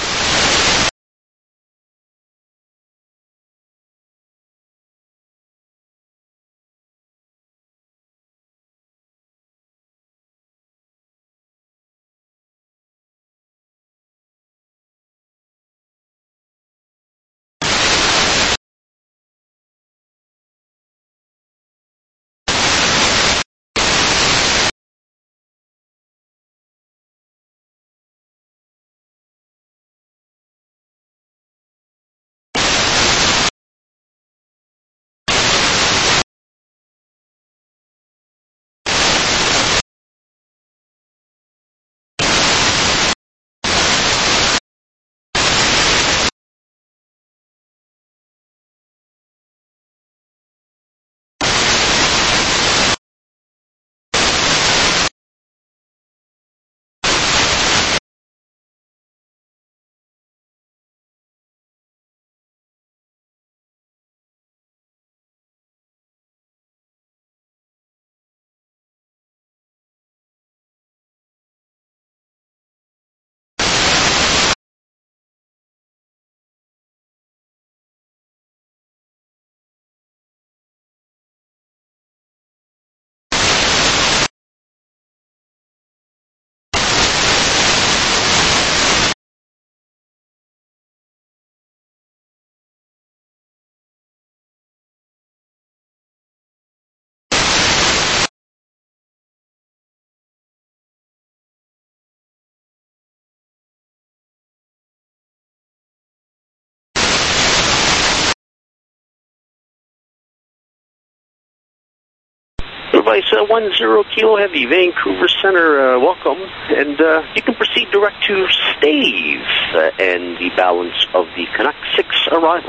Device 10 Kilo Heavy, Vancouver Center, welcome. And you can proceed direct to Stave and the balance of the Canuck 6 arrival.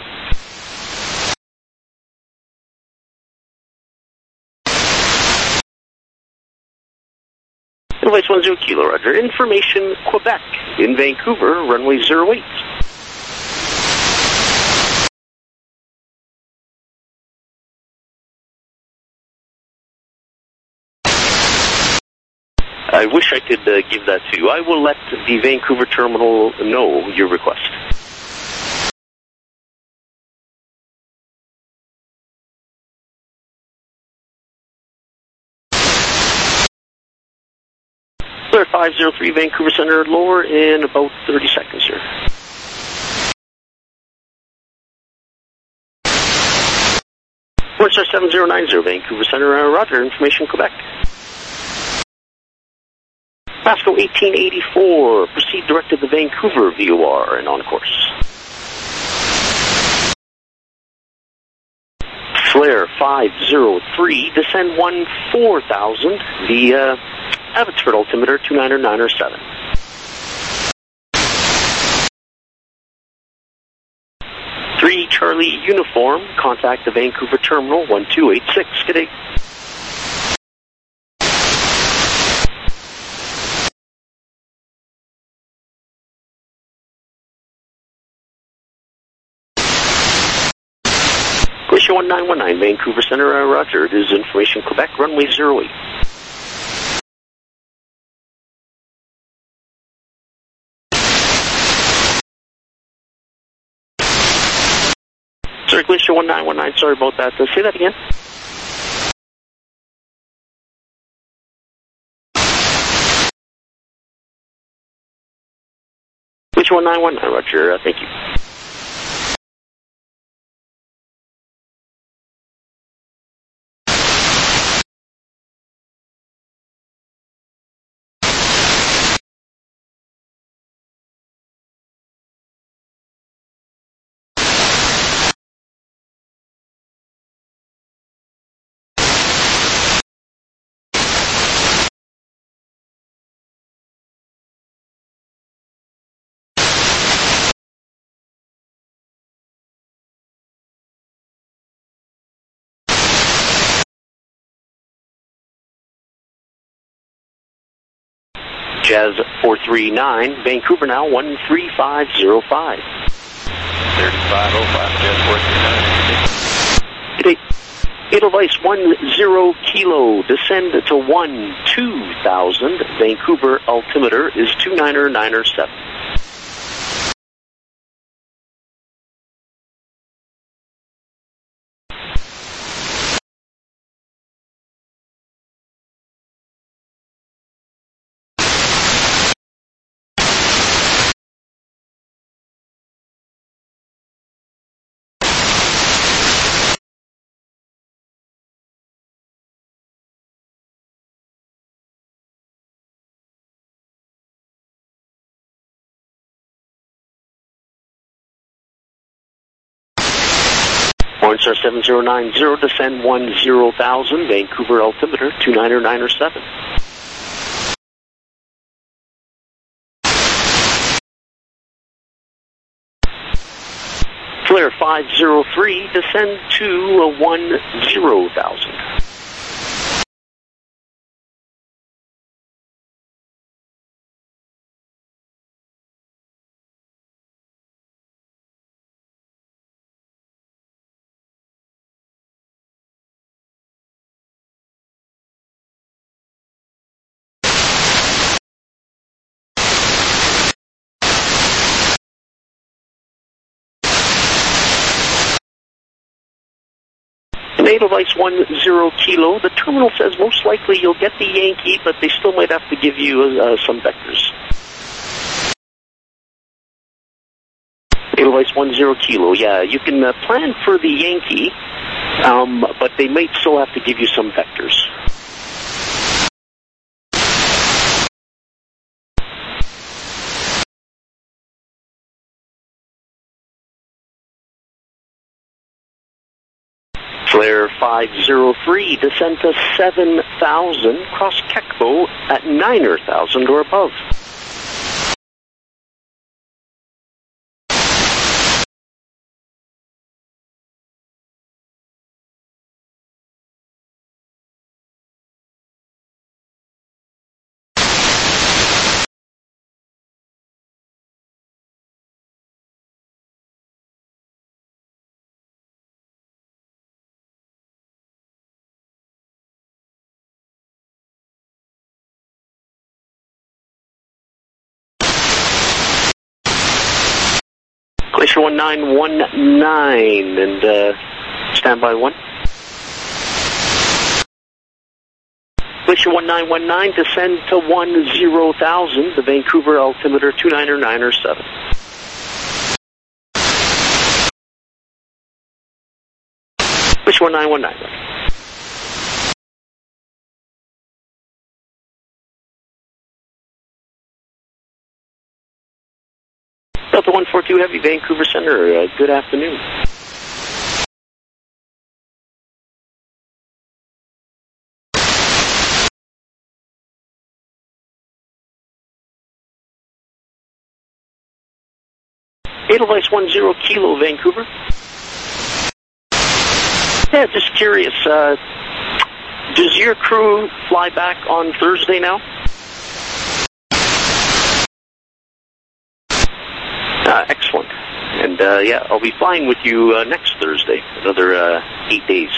Device 10 Kilo, Roger. Information Quebec in Vancouver, runway 08. I wish I could give that to you. I will let the Vancouver terminal know your request. Clear 503 Vancouver Center, lower in about 30 seconds here. Star 7090 Vancouver Center, roger. Information Quebec. Pasco 1884, proceed direct to the Vancouver VOR and on course. Flare 503, descend 14,000 via Abbotsford altimeter 29907. Three Charlie Uniform, contact the Vancouver terminal 1286. Good day. Glacier 1919, Vancouver Center, roger. It is Information Quebec, runway 08. Sorry, Glacier 1919, sorry about that. Say that again. Glacier 1919, roger. Thank you. Jazz 439, Vancouver now 13505. 3505, Jet 439. Good day. Edelweiss 10 Kilo, descend to 12,000. Vancouver altimeter is 29907. Morningstar 7090, descend 10,000. Vancouver altimeter 29907. Flare 503, descend to 10,000. Edelweiss 10 Kilo, the terminal says most likely you'll get the Yankee, but they still might have to give you some vectors. Edelweiss 10 Kilo, yeah, you can plan for the Yankee, but they might still have to give you some vectors. Flare 503, descend to 7,000, cross Kekbo at 9,000 or above. Glacier 1919, and standby 1. Glacier 1919, descend to 10,000, the Vancouver altimeter 29907. Glacier 1919. Delta 142 Heavy, Vancouver Center, good afternoon. Edelweiss 10 Kilo, Vancouver. Yeah, just curious, does your crew fly back on Thursday now? Excellent. And yeah, I'll be flying with you next Thursday, another 8 days.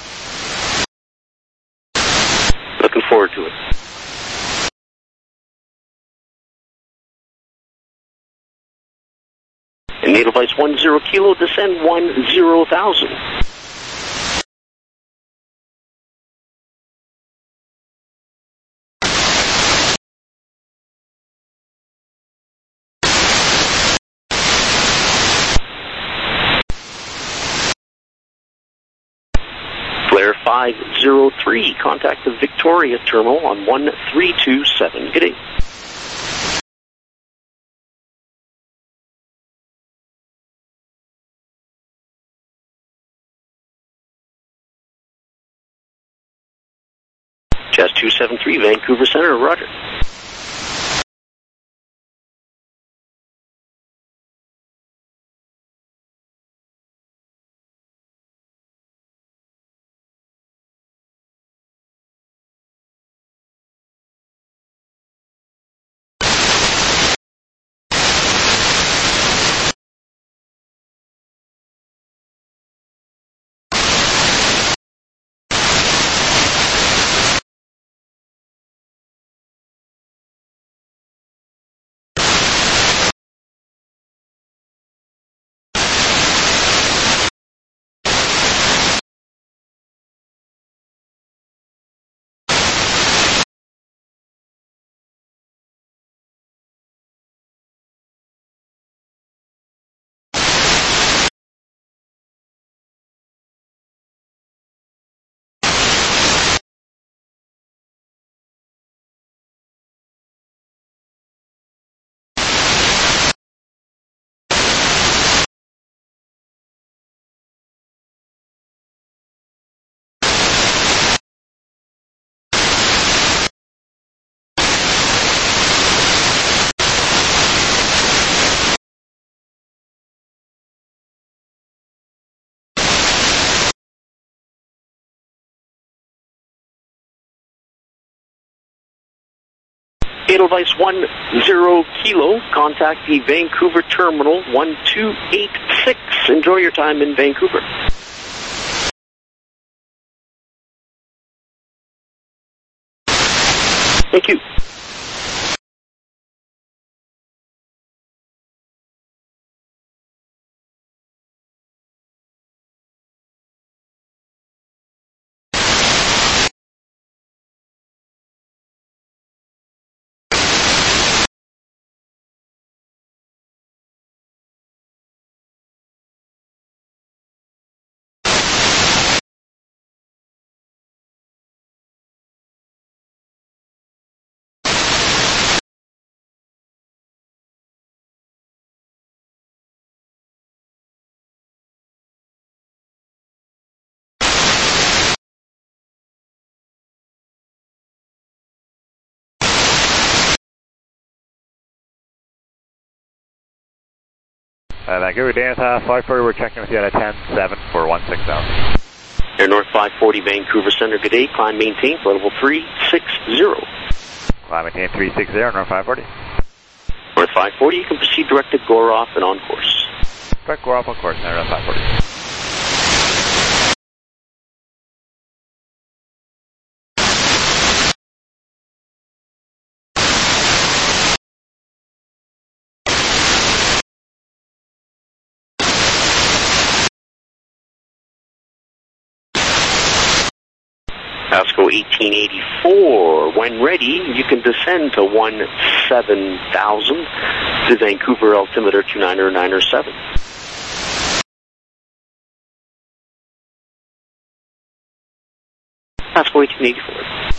Looking forward to it. And Edelweiss 10 Kilo, descend 10,000. Flare 503, contact the Victoria terminal on 1327. Good day. Jazz 273, Vancouver Center, roger. Edelweiss 10 Kilo, contact the Vancouver Terminal 1286. Enjoy your time in Vancouver. Thank you. Vancouver, Data 540, we're checking with you at a 10-7 for 16,000. Air North 540, Vancouver Center, good day. Climb maintain, flight level 360. Climb maintain 360, North 540. North 540, you can proceed direct to Goroff and on course. Direct Goroff on course, North 540. Pasco 1884. When ready, you can descend to 17,000 to Vancouver altimeter 29907. Pasco 1884.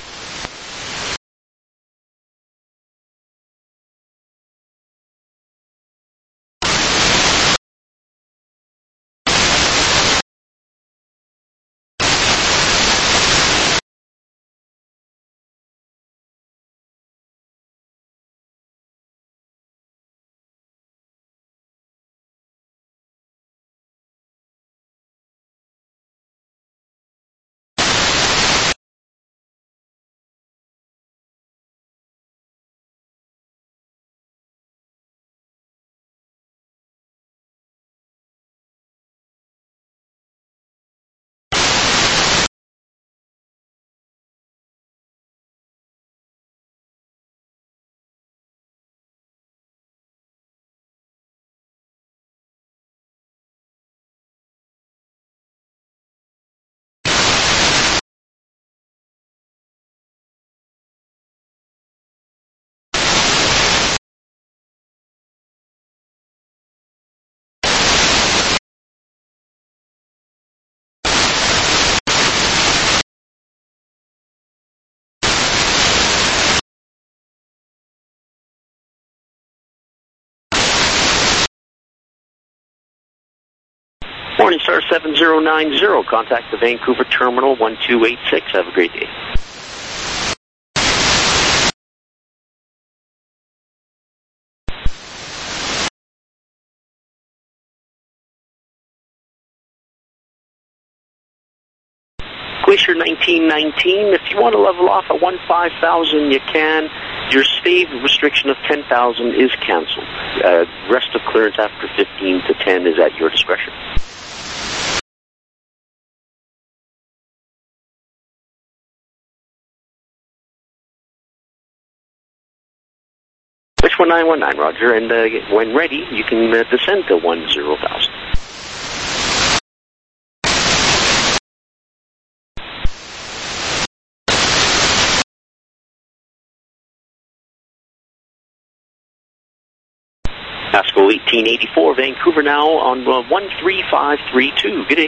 Morningstar 7090, contact the Vancouver Terminal 1286. Have a great day. Glacier 1919, if you want to level off at 15,000, you can. Your stave restriction of 10,000 is canceled. Rest of clearance after 15 to 10 is at your discretion. Switch 1919, Roger, and when ready, you can descend to 10,000. Pasco 1884, Vancouver now on 13532. Good day.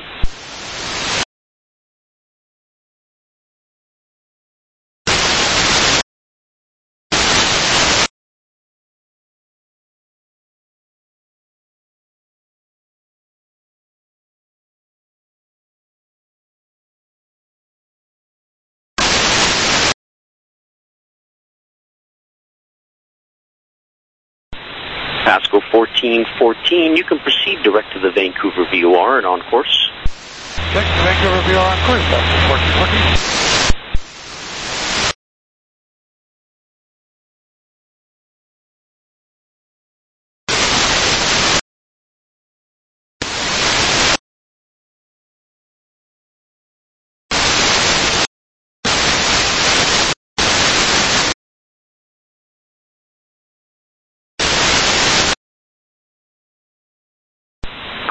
Pasco 1414, you can proceed direct to the Vancouver VOR and on course. Check the Vancouver VOR on course, Pasco 1414.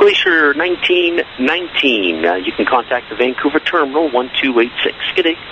Glacier 1919. You can contact the Vancouver terminal 1286. Good day.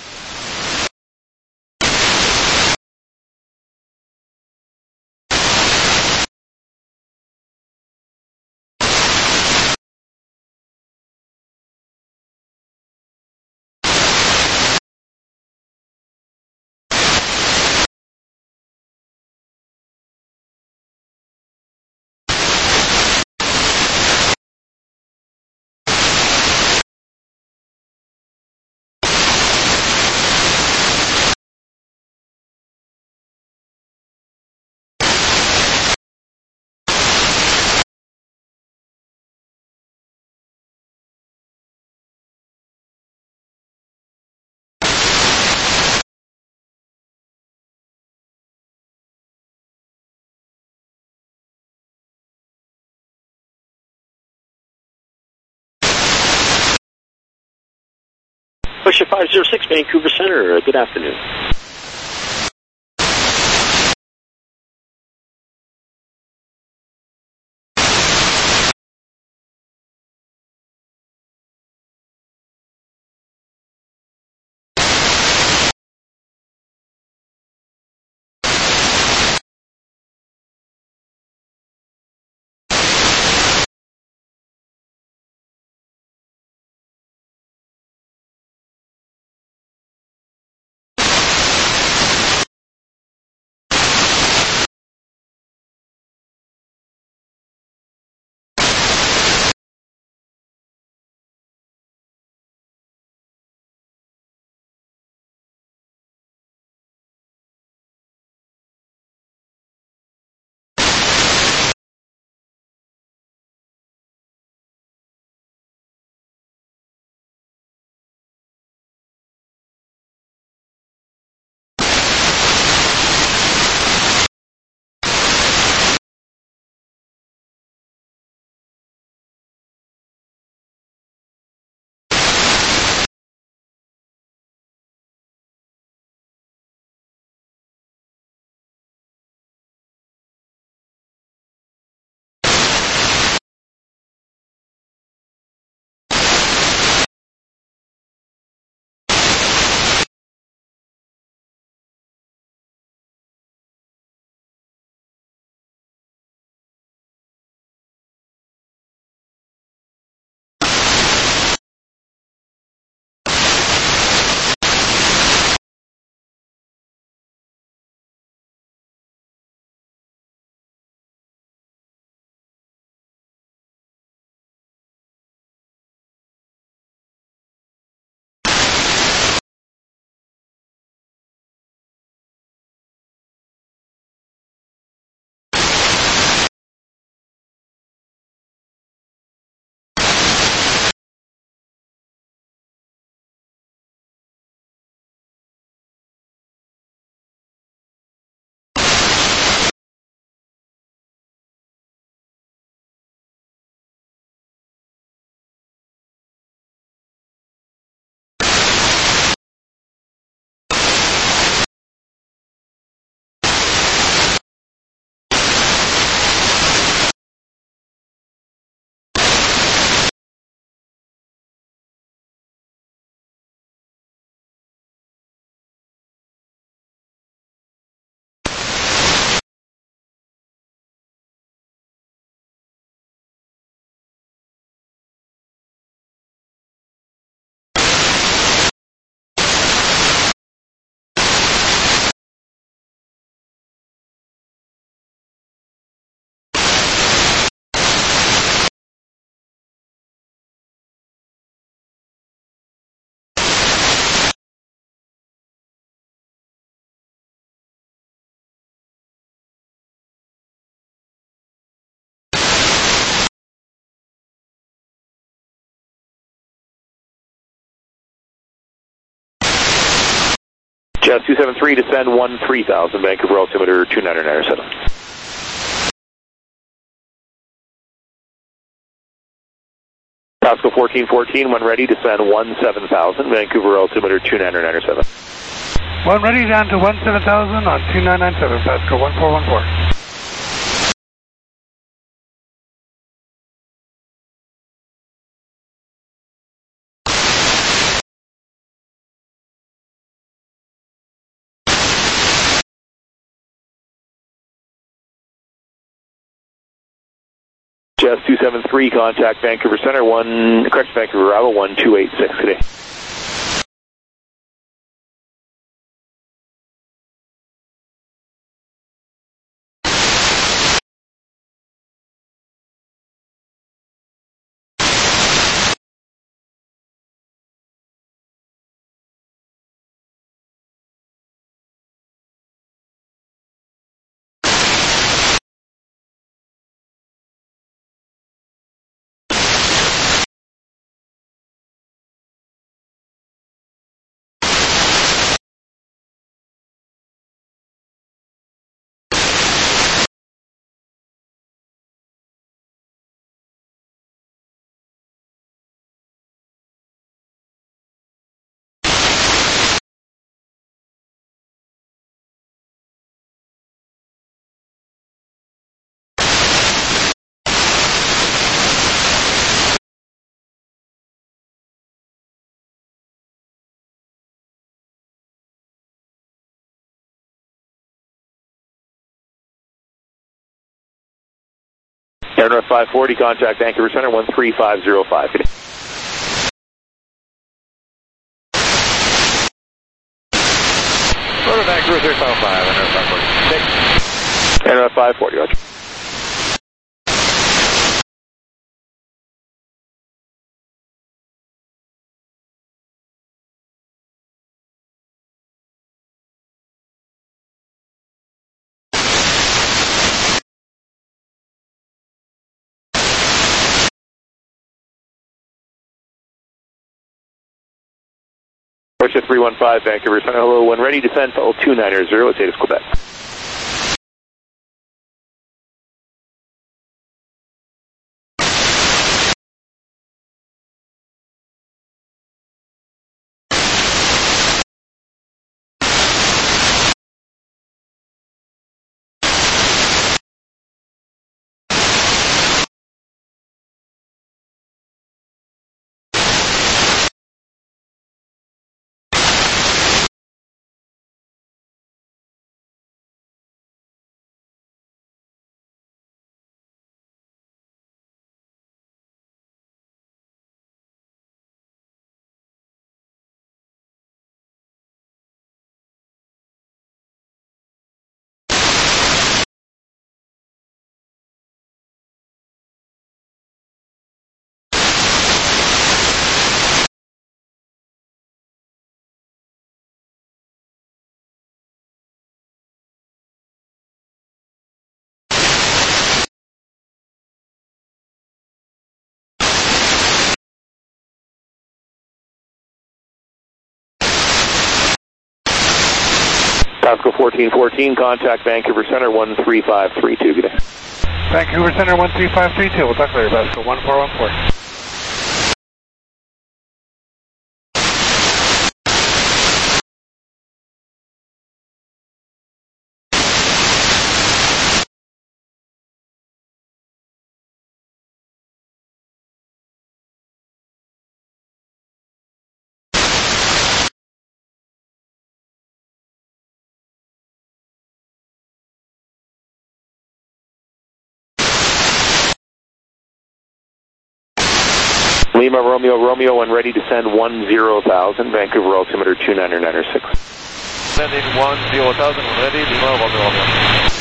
Glacier 506, Vancouver Center. Good afternoon. Jazz 273, descend 13,000, Vancouver altimeter 2997. Pasco 1414, when ready, descend 17,000, Vancouver altimeter 2997. When ready, down to 17,000 on 2997, Pasco 1414. CRS 273, contact Vancouver Center, Vancouver Bravo 1286 today. Air North 540, contact Vancouver Center, 13505 today. Go to Vancouver 355, Air North 540. Air North 540, roger. Porsche 315, Vancouver Center, hello, when ready, descend to 290, Status Quebec. Pascal 1414, contact Vancouver Center, 13532, good day. Vancouver Center 13532, we'll talk later, Pascal 1414. Lima Romeo Romeo, when ready, descend 10,000, Vancouver altimeter 29906. Descending 10,000, when ready, Lima Romeo Romeo.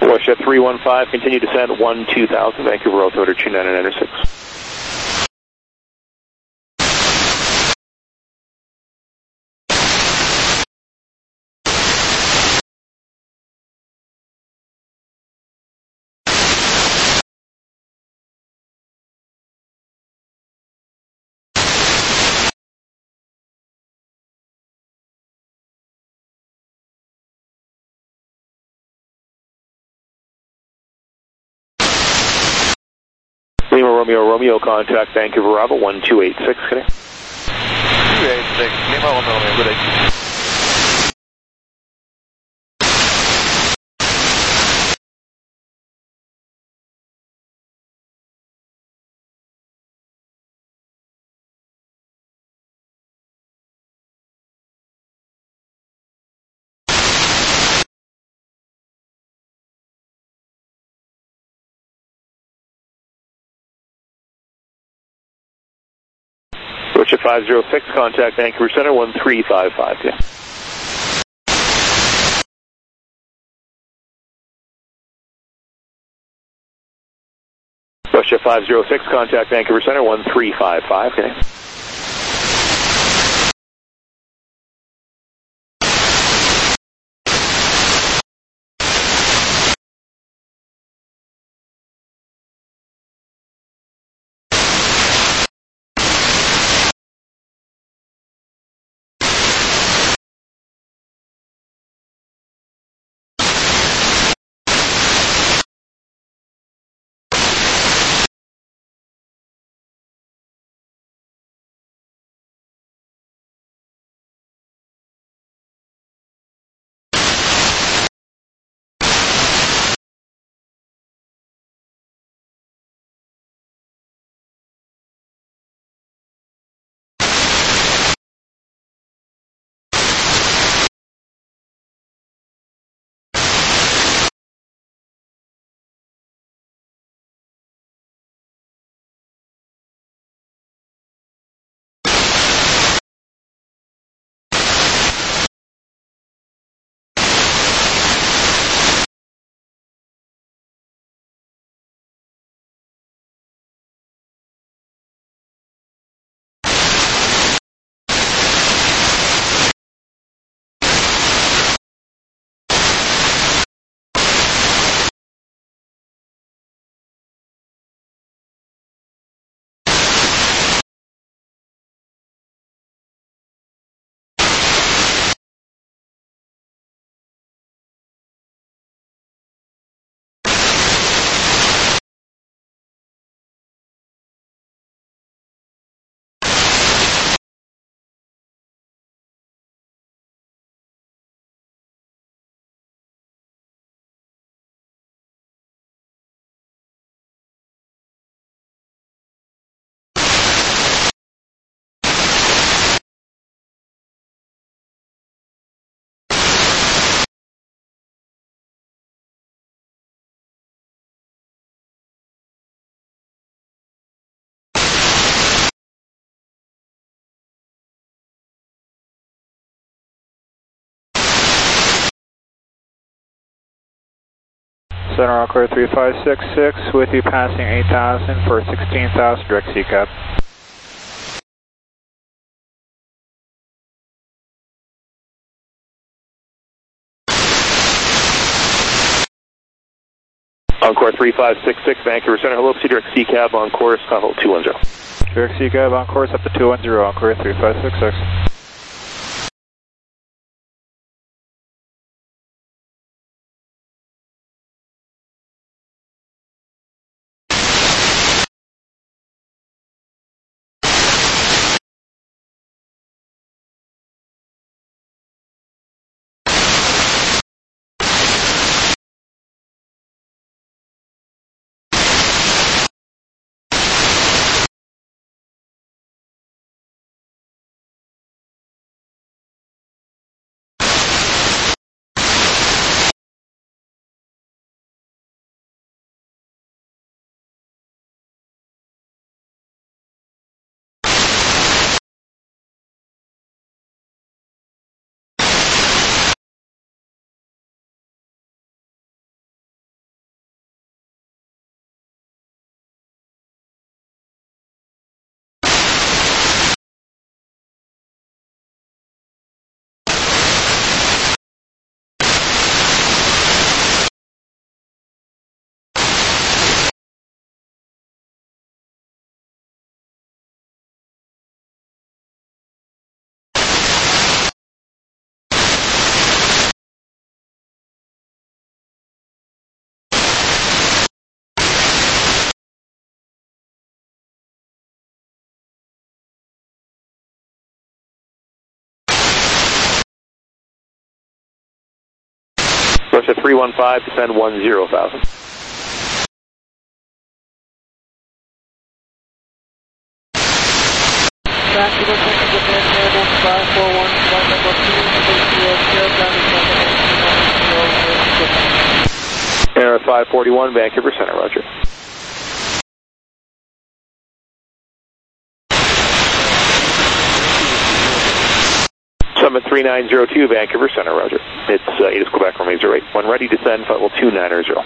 Russia 315, continue descend 2000, Vancouver altimeter 29906. Lima Romeo Romeo, contact Vancouver Bravo 1286, can I? 286, Lima Romeo Romeo, good day. Rocha 506, contact Vancouver Center 1355, okay. Russia 506, contact Vancouver Center 1355, okay. Center Encore 3566 with you passing 8,000 for 16,000 direct CCAP. Encore 3566, Vancouver Center, hello, direct CCAB on course, hold 210. Direct CCAB on course up to 210, Encore 3566. Versa 315, descend 10,000. Air 541, Vancouver Center, roger. Summit 3902, Vancouver Center, roger. It's ATIS Quebec, runway 08. When ready, descend, flight level 290.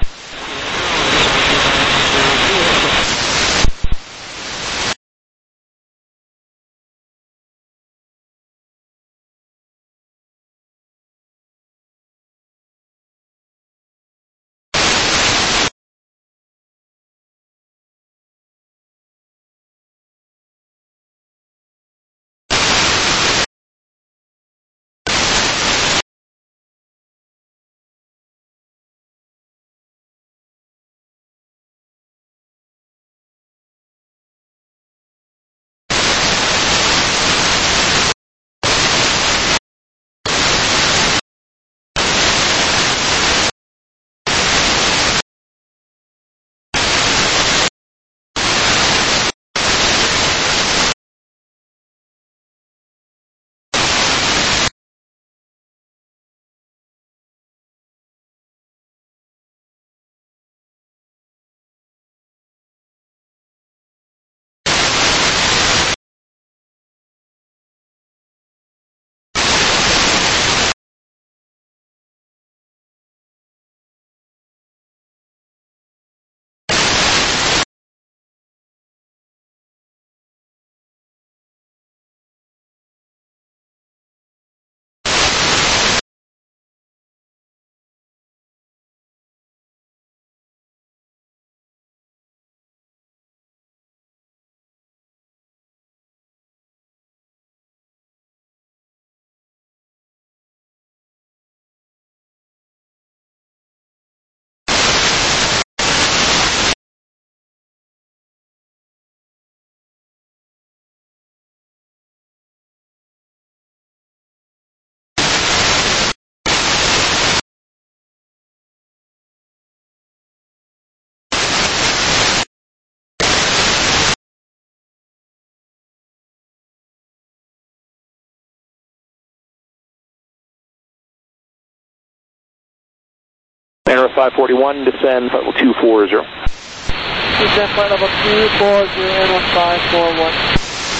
Air 541, descend, flight level 240. Descend flight level 240, Air 541.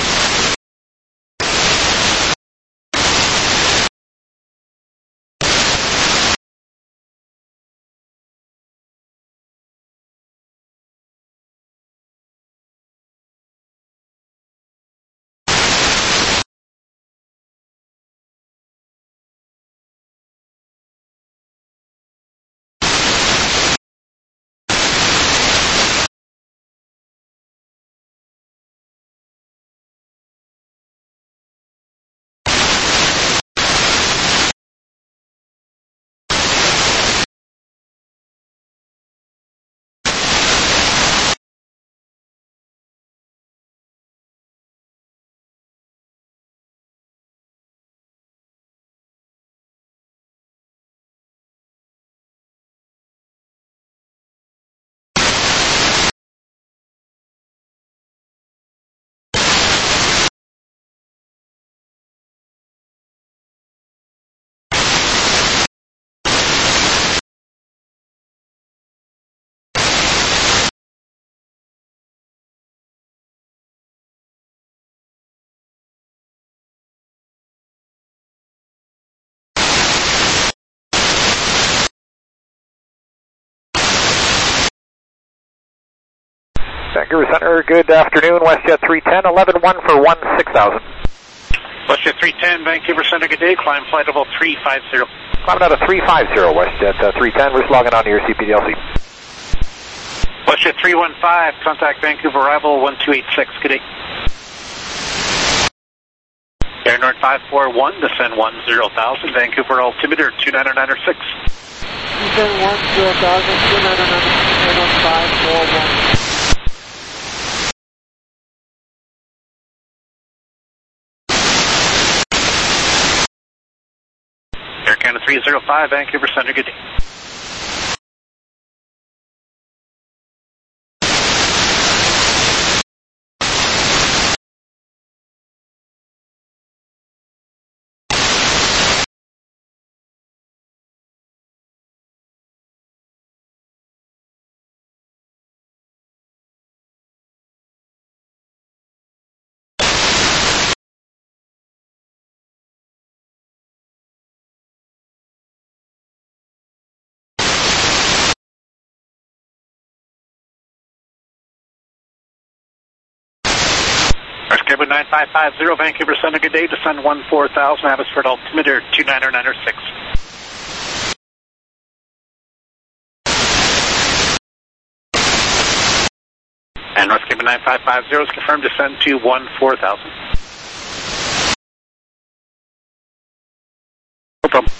Vancouver Center, good afternoon. WestJet 310, 11-1 for 16,000. WestJet 310, Vancouver Center, good day. Climb flight level 350. Climbing out of 350, WestJet 310. We're just logging on to your CPDLC. WestJet 315, contact Vancouver arrival 1286, good day. Air North 541, descend 10,000, Vancouver altimeter 29906. Descend 10,000, 29906, Air North 541. Air Canada 305, Vancouver Center, good day. Airboat 9550, Vancouver Center, good day. Descend 14,000, Abbotsford altimeter 29906. And North Airboat 9550 is confirmed, descend to 14,000. No problem.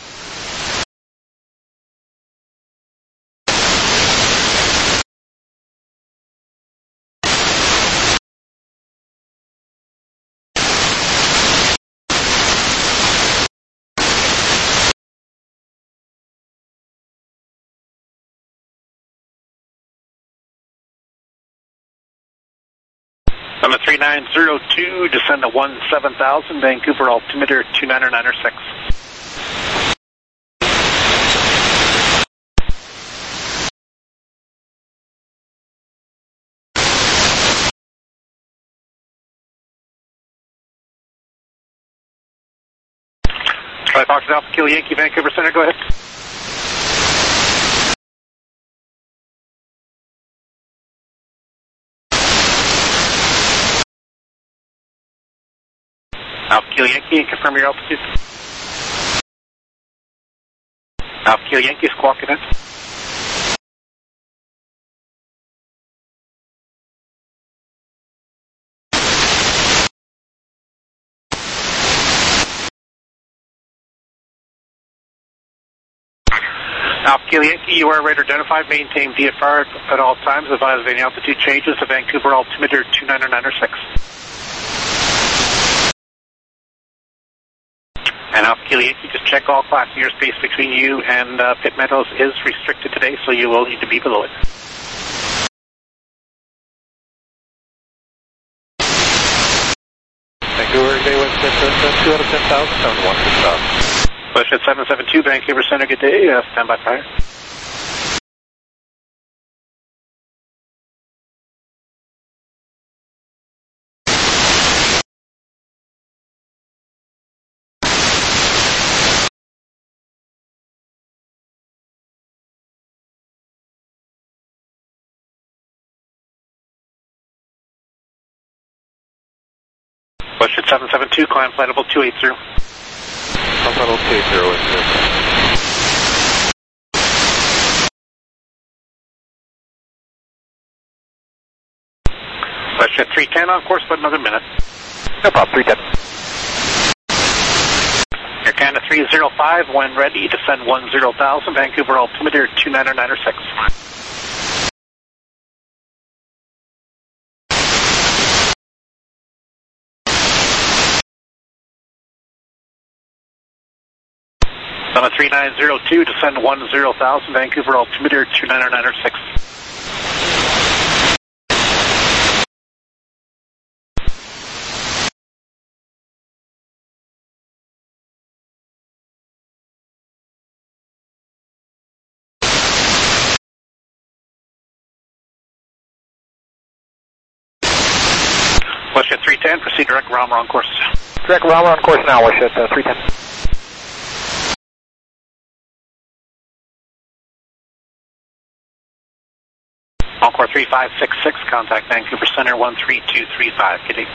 Summit 3902, descend to 17,000, Vancouver altimeter 29906. Flight Fox Alpha Kilo Yankee, Vancouver Center, go ahead. Alpha Kilo Yankee, confirm your altitude. Alpha Kilo Yankee, squawk it in. Alpha Kilo Yankee, you are radar identified. Maintain DFR at all times. Advise of any altitude changes to Vancouver altimeter 29906. And Alpha Kilo Yankee, just check all class airspace between you and Pitt Meadows is restricted today, so you will need to be below it. Vancouver, good day, Westjet 2 out of 10,000, down to 16,000. Westjet 772, Vancouver Center, good day, stand by fire. Westjet 772, climb flight level 280. Climb flight level 280, Westjet. Westjet 310 on course, but another minute. No problem, 310. Air Canada 305, when ready, descend 10,000, Vancouver altimeter 29906. Summit 3902, descend 10,000, Vancouver altimeter 29906. Westjet 310, proceed direct Rama on course. Direct Rama on course now, Westjet 310. Encore 3566, contact Vancouver Center 13235, good day.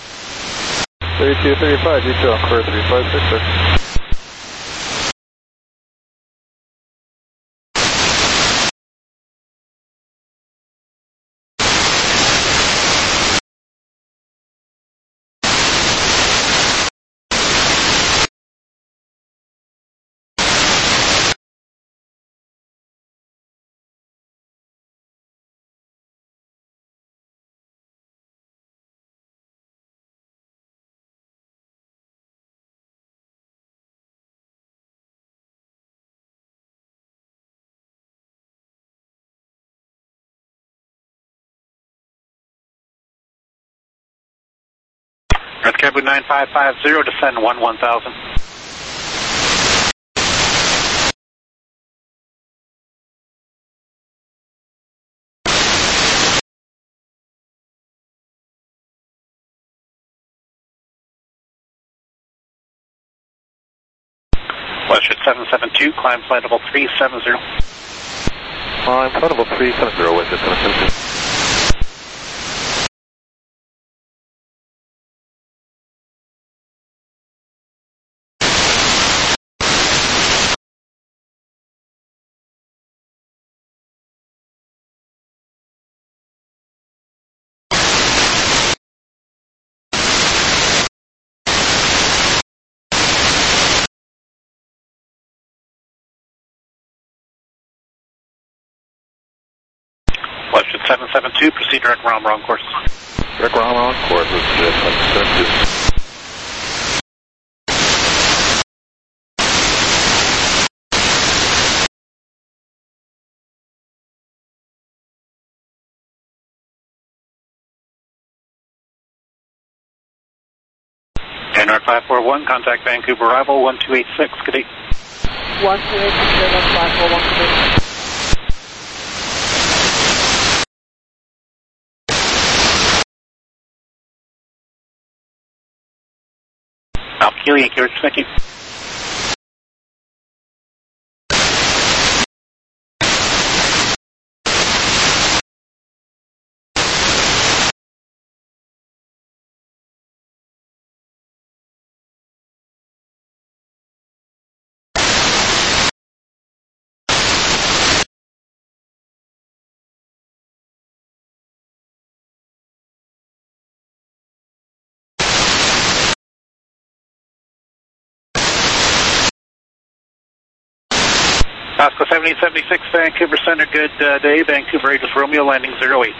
3235, you too, Encore 3566. North Caribou 9550, descend 11,000. Westjet 772, climb flight level 370. Climb flight level 370, Westjet 772. Western 772, proceed direct Rom, wrong course. Direct Rom, wrong course, Western 772. NR 541, contact Vancouver arrival 1286, good day. 1286, 541, good day. Alpha Kilo, Yankee Richard, thank you. Pasco 7876, Vancouver Center, good day. Vancouver Aegis Romeo, landing 08.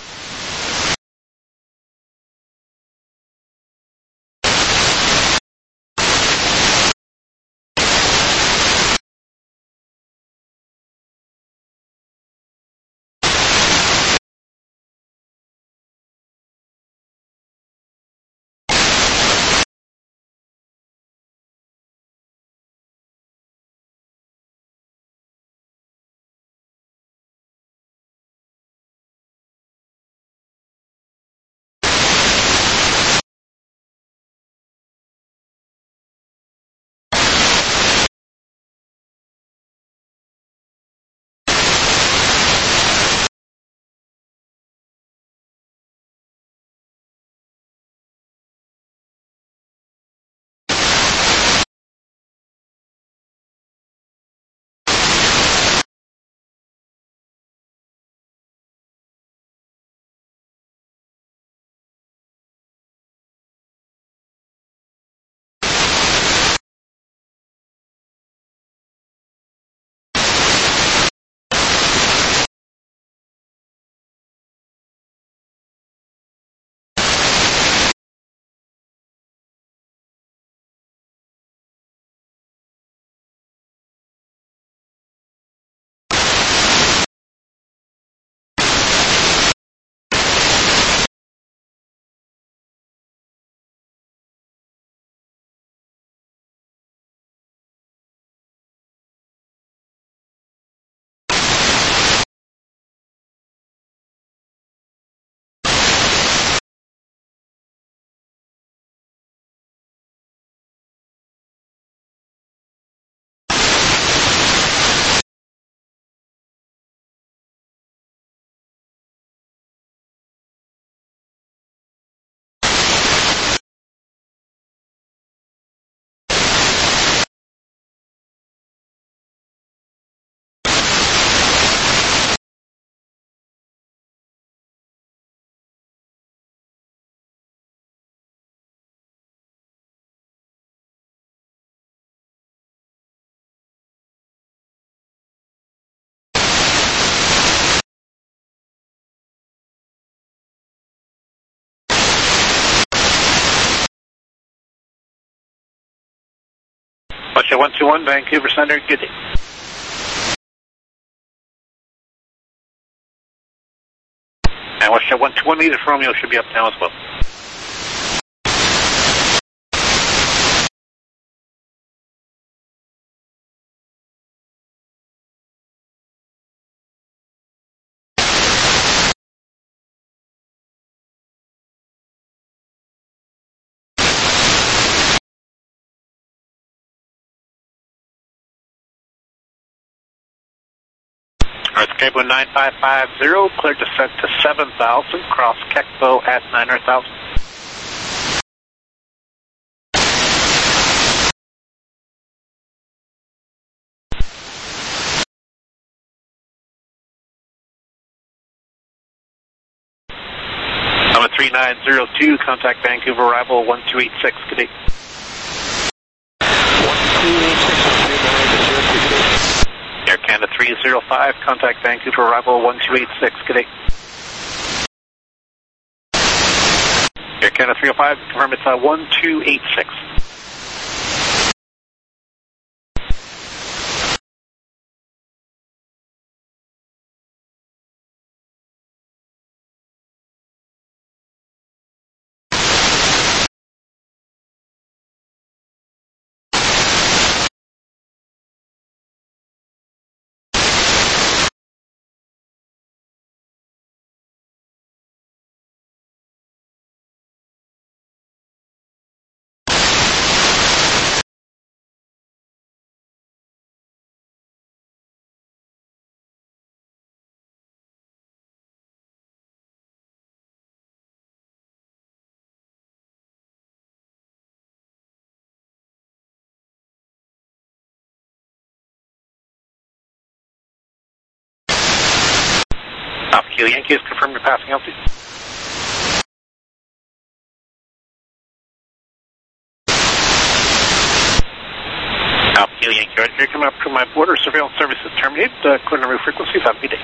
Westjet 121, Vancouver Center, good day. And Westjet 121, Aegis Romeo should be up now as well. Alright, Cable 9550, clear descent to 7,000, cross Kekbo at 900,000. Number 3902, contact Vancouver arrival 1286, good day. 1286, 3902, good day. Air Canada Canada 305, contact Vancouver arrival 1286. Good day. Air Canada 305, confirm it's 1286. Alpha Kilo Yankee is confirmed you're passing altitude. Alpha Kilo Yankee, right here, coming up to my border. Surveillance service is terminated. Clear number frequencies. Have a good day.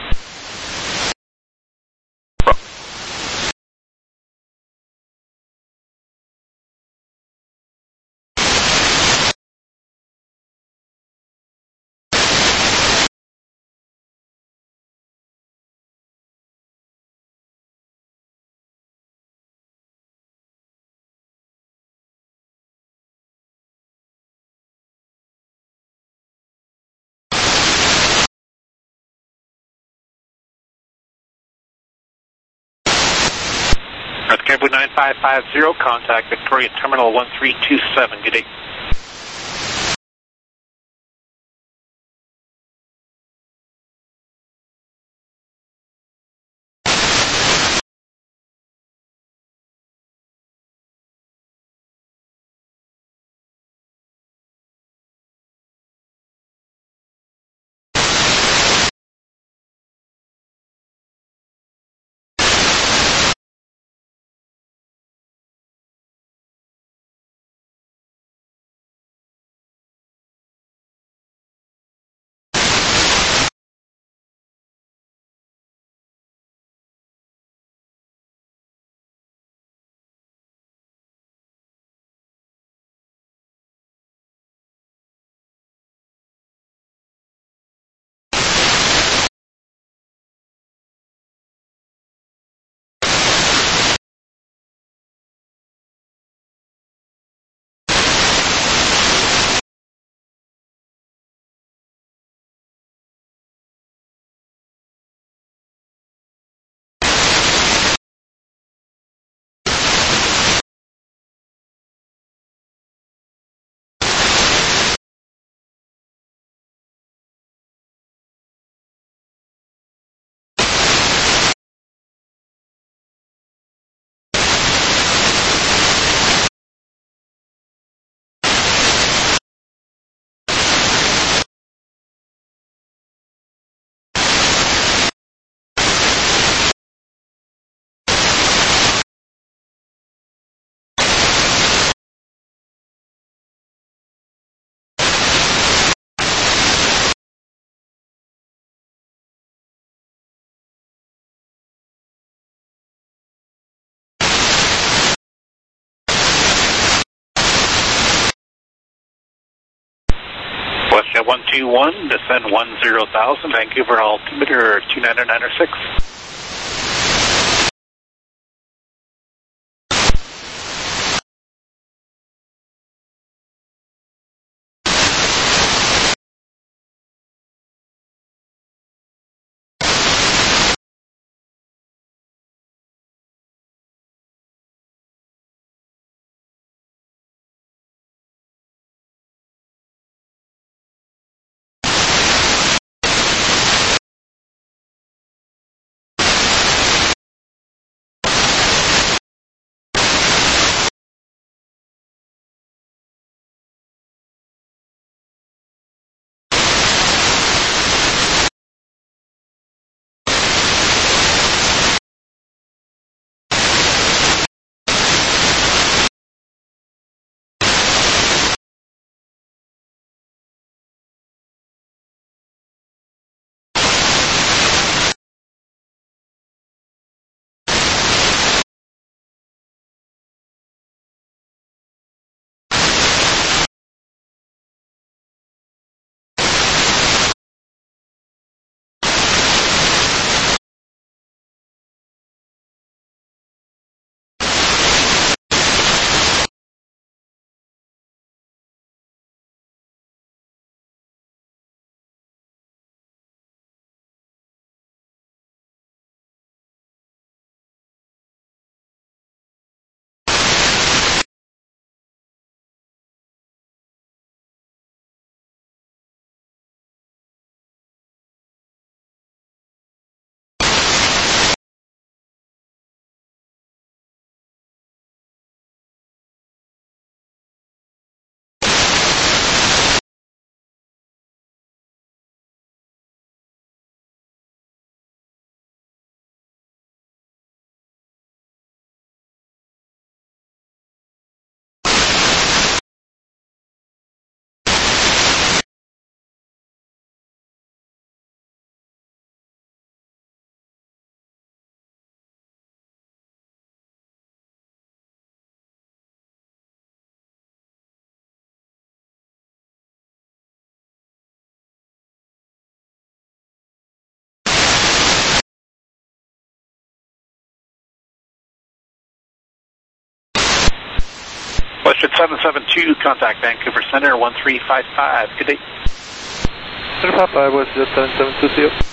North Caribou 9550, contact Victoria Terminal 1327. Good day. WestJet 121, descend 10,000, Vancouver altimeter 29906. WestJet 772, contact Vancouver Center 1355. Good day. 755, WestJet 772, see you.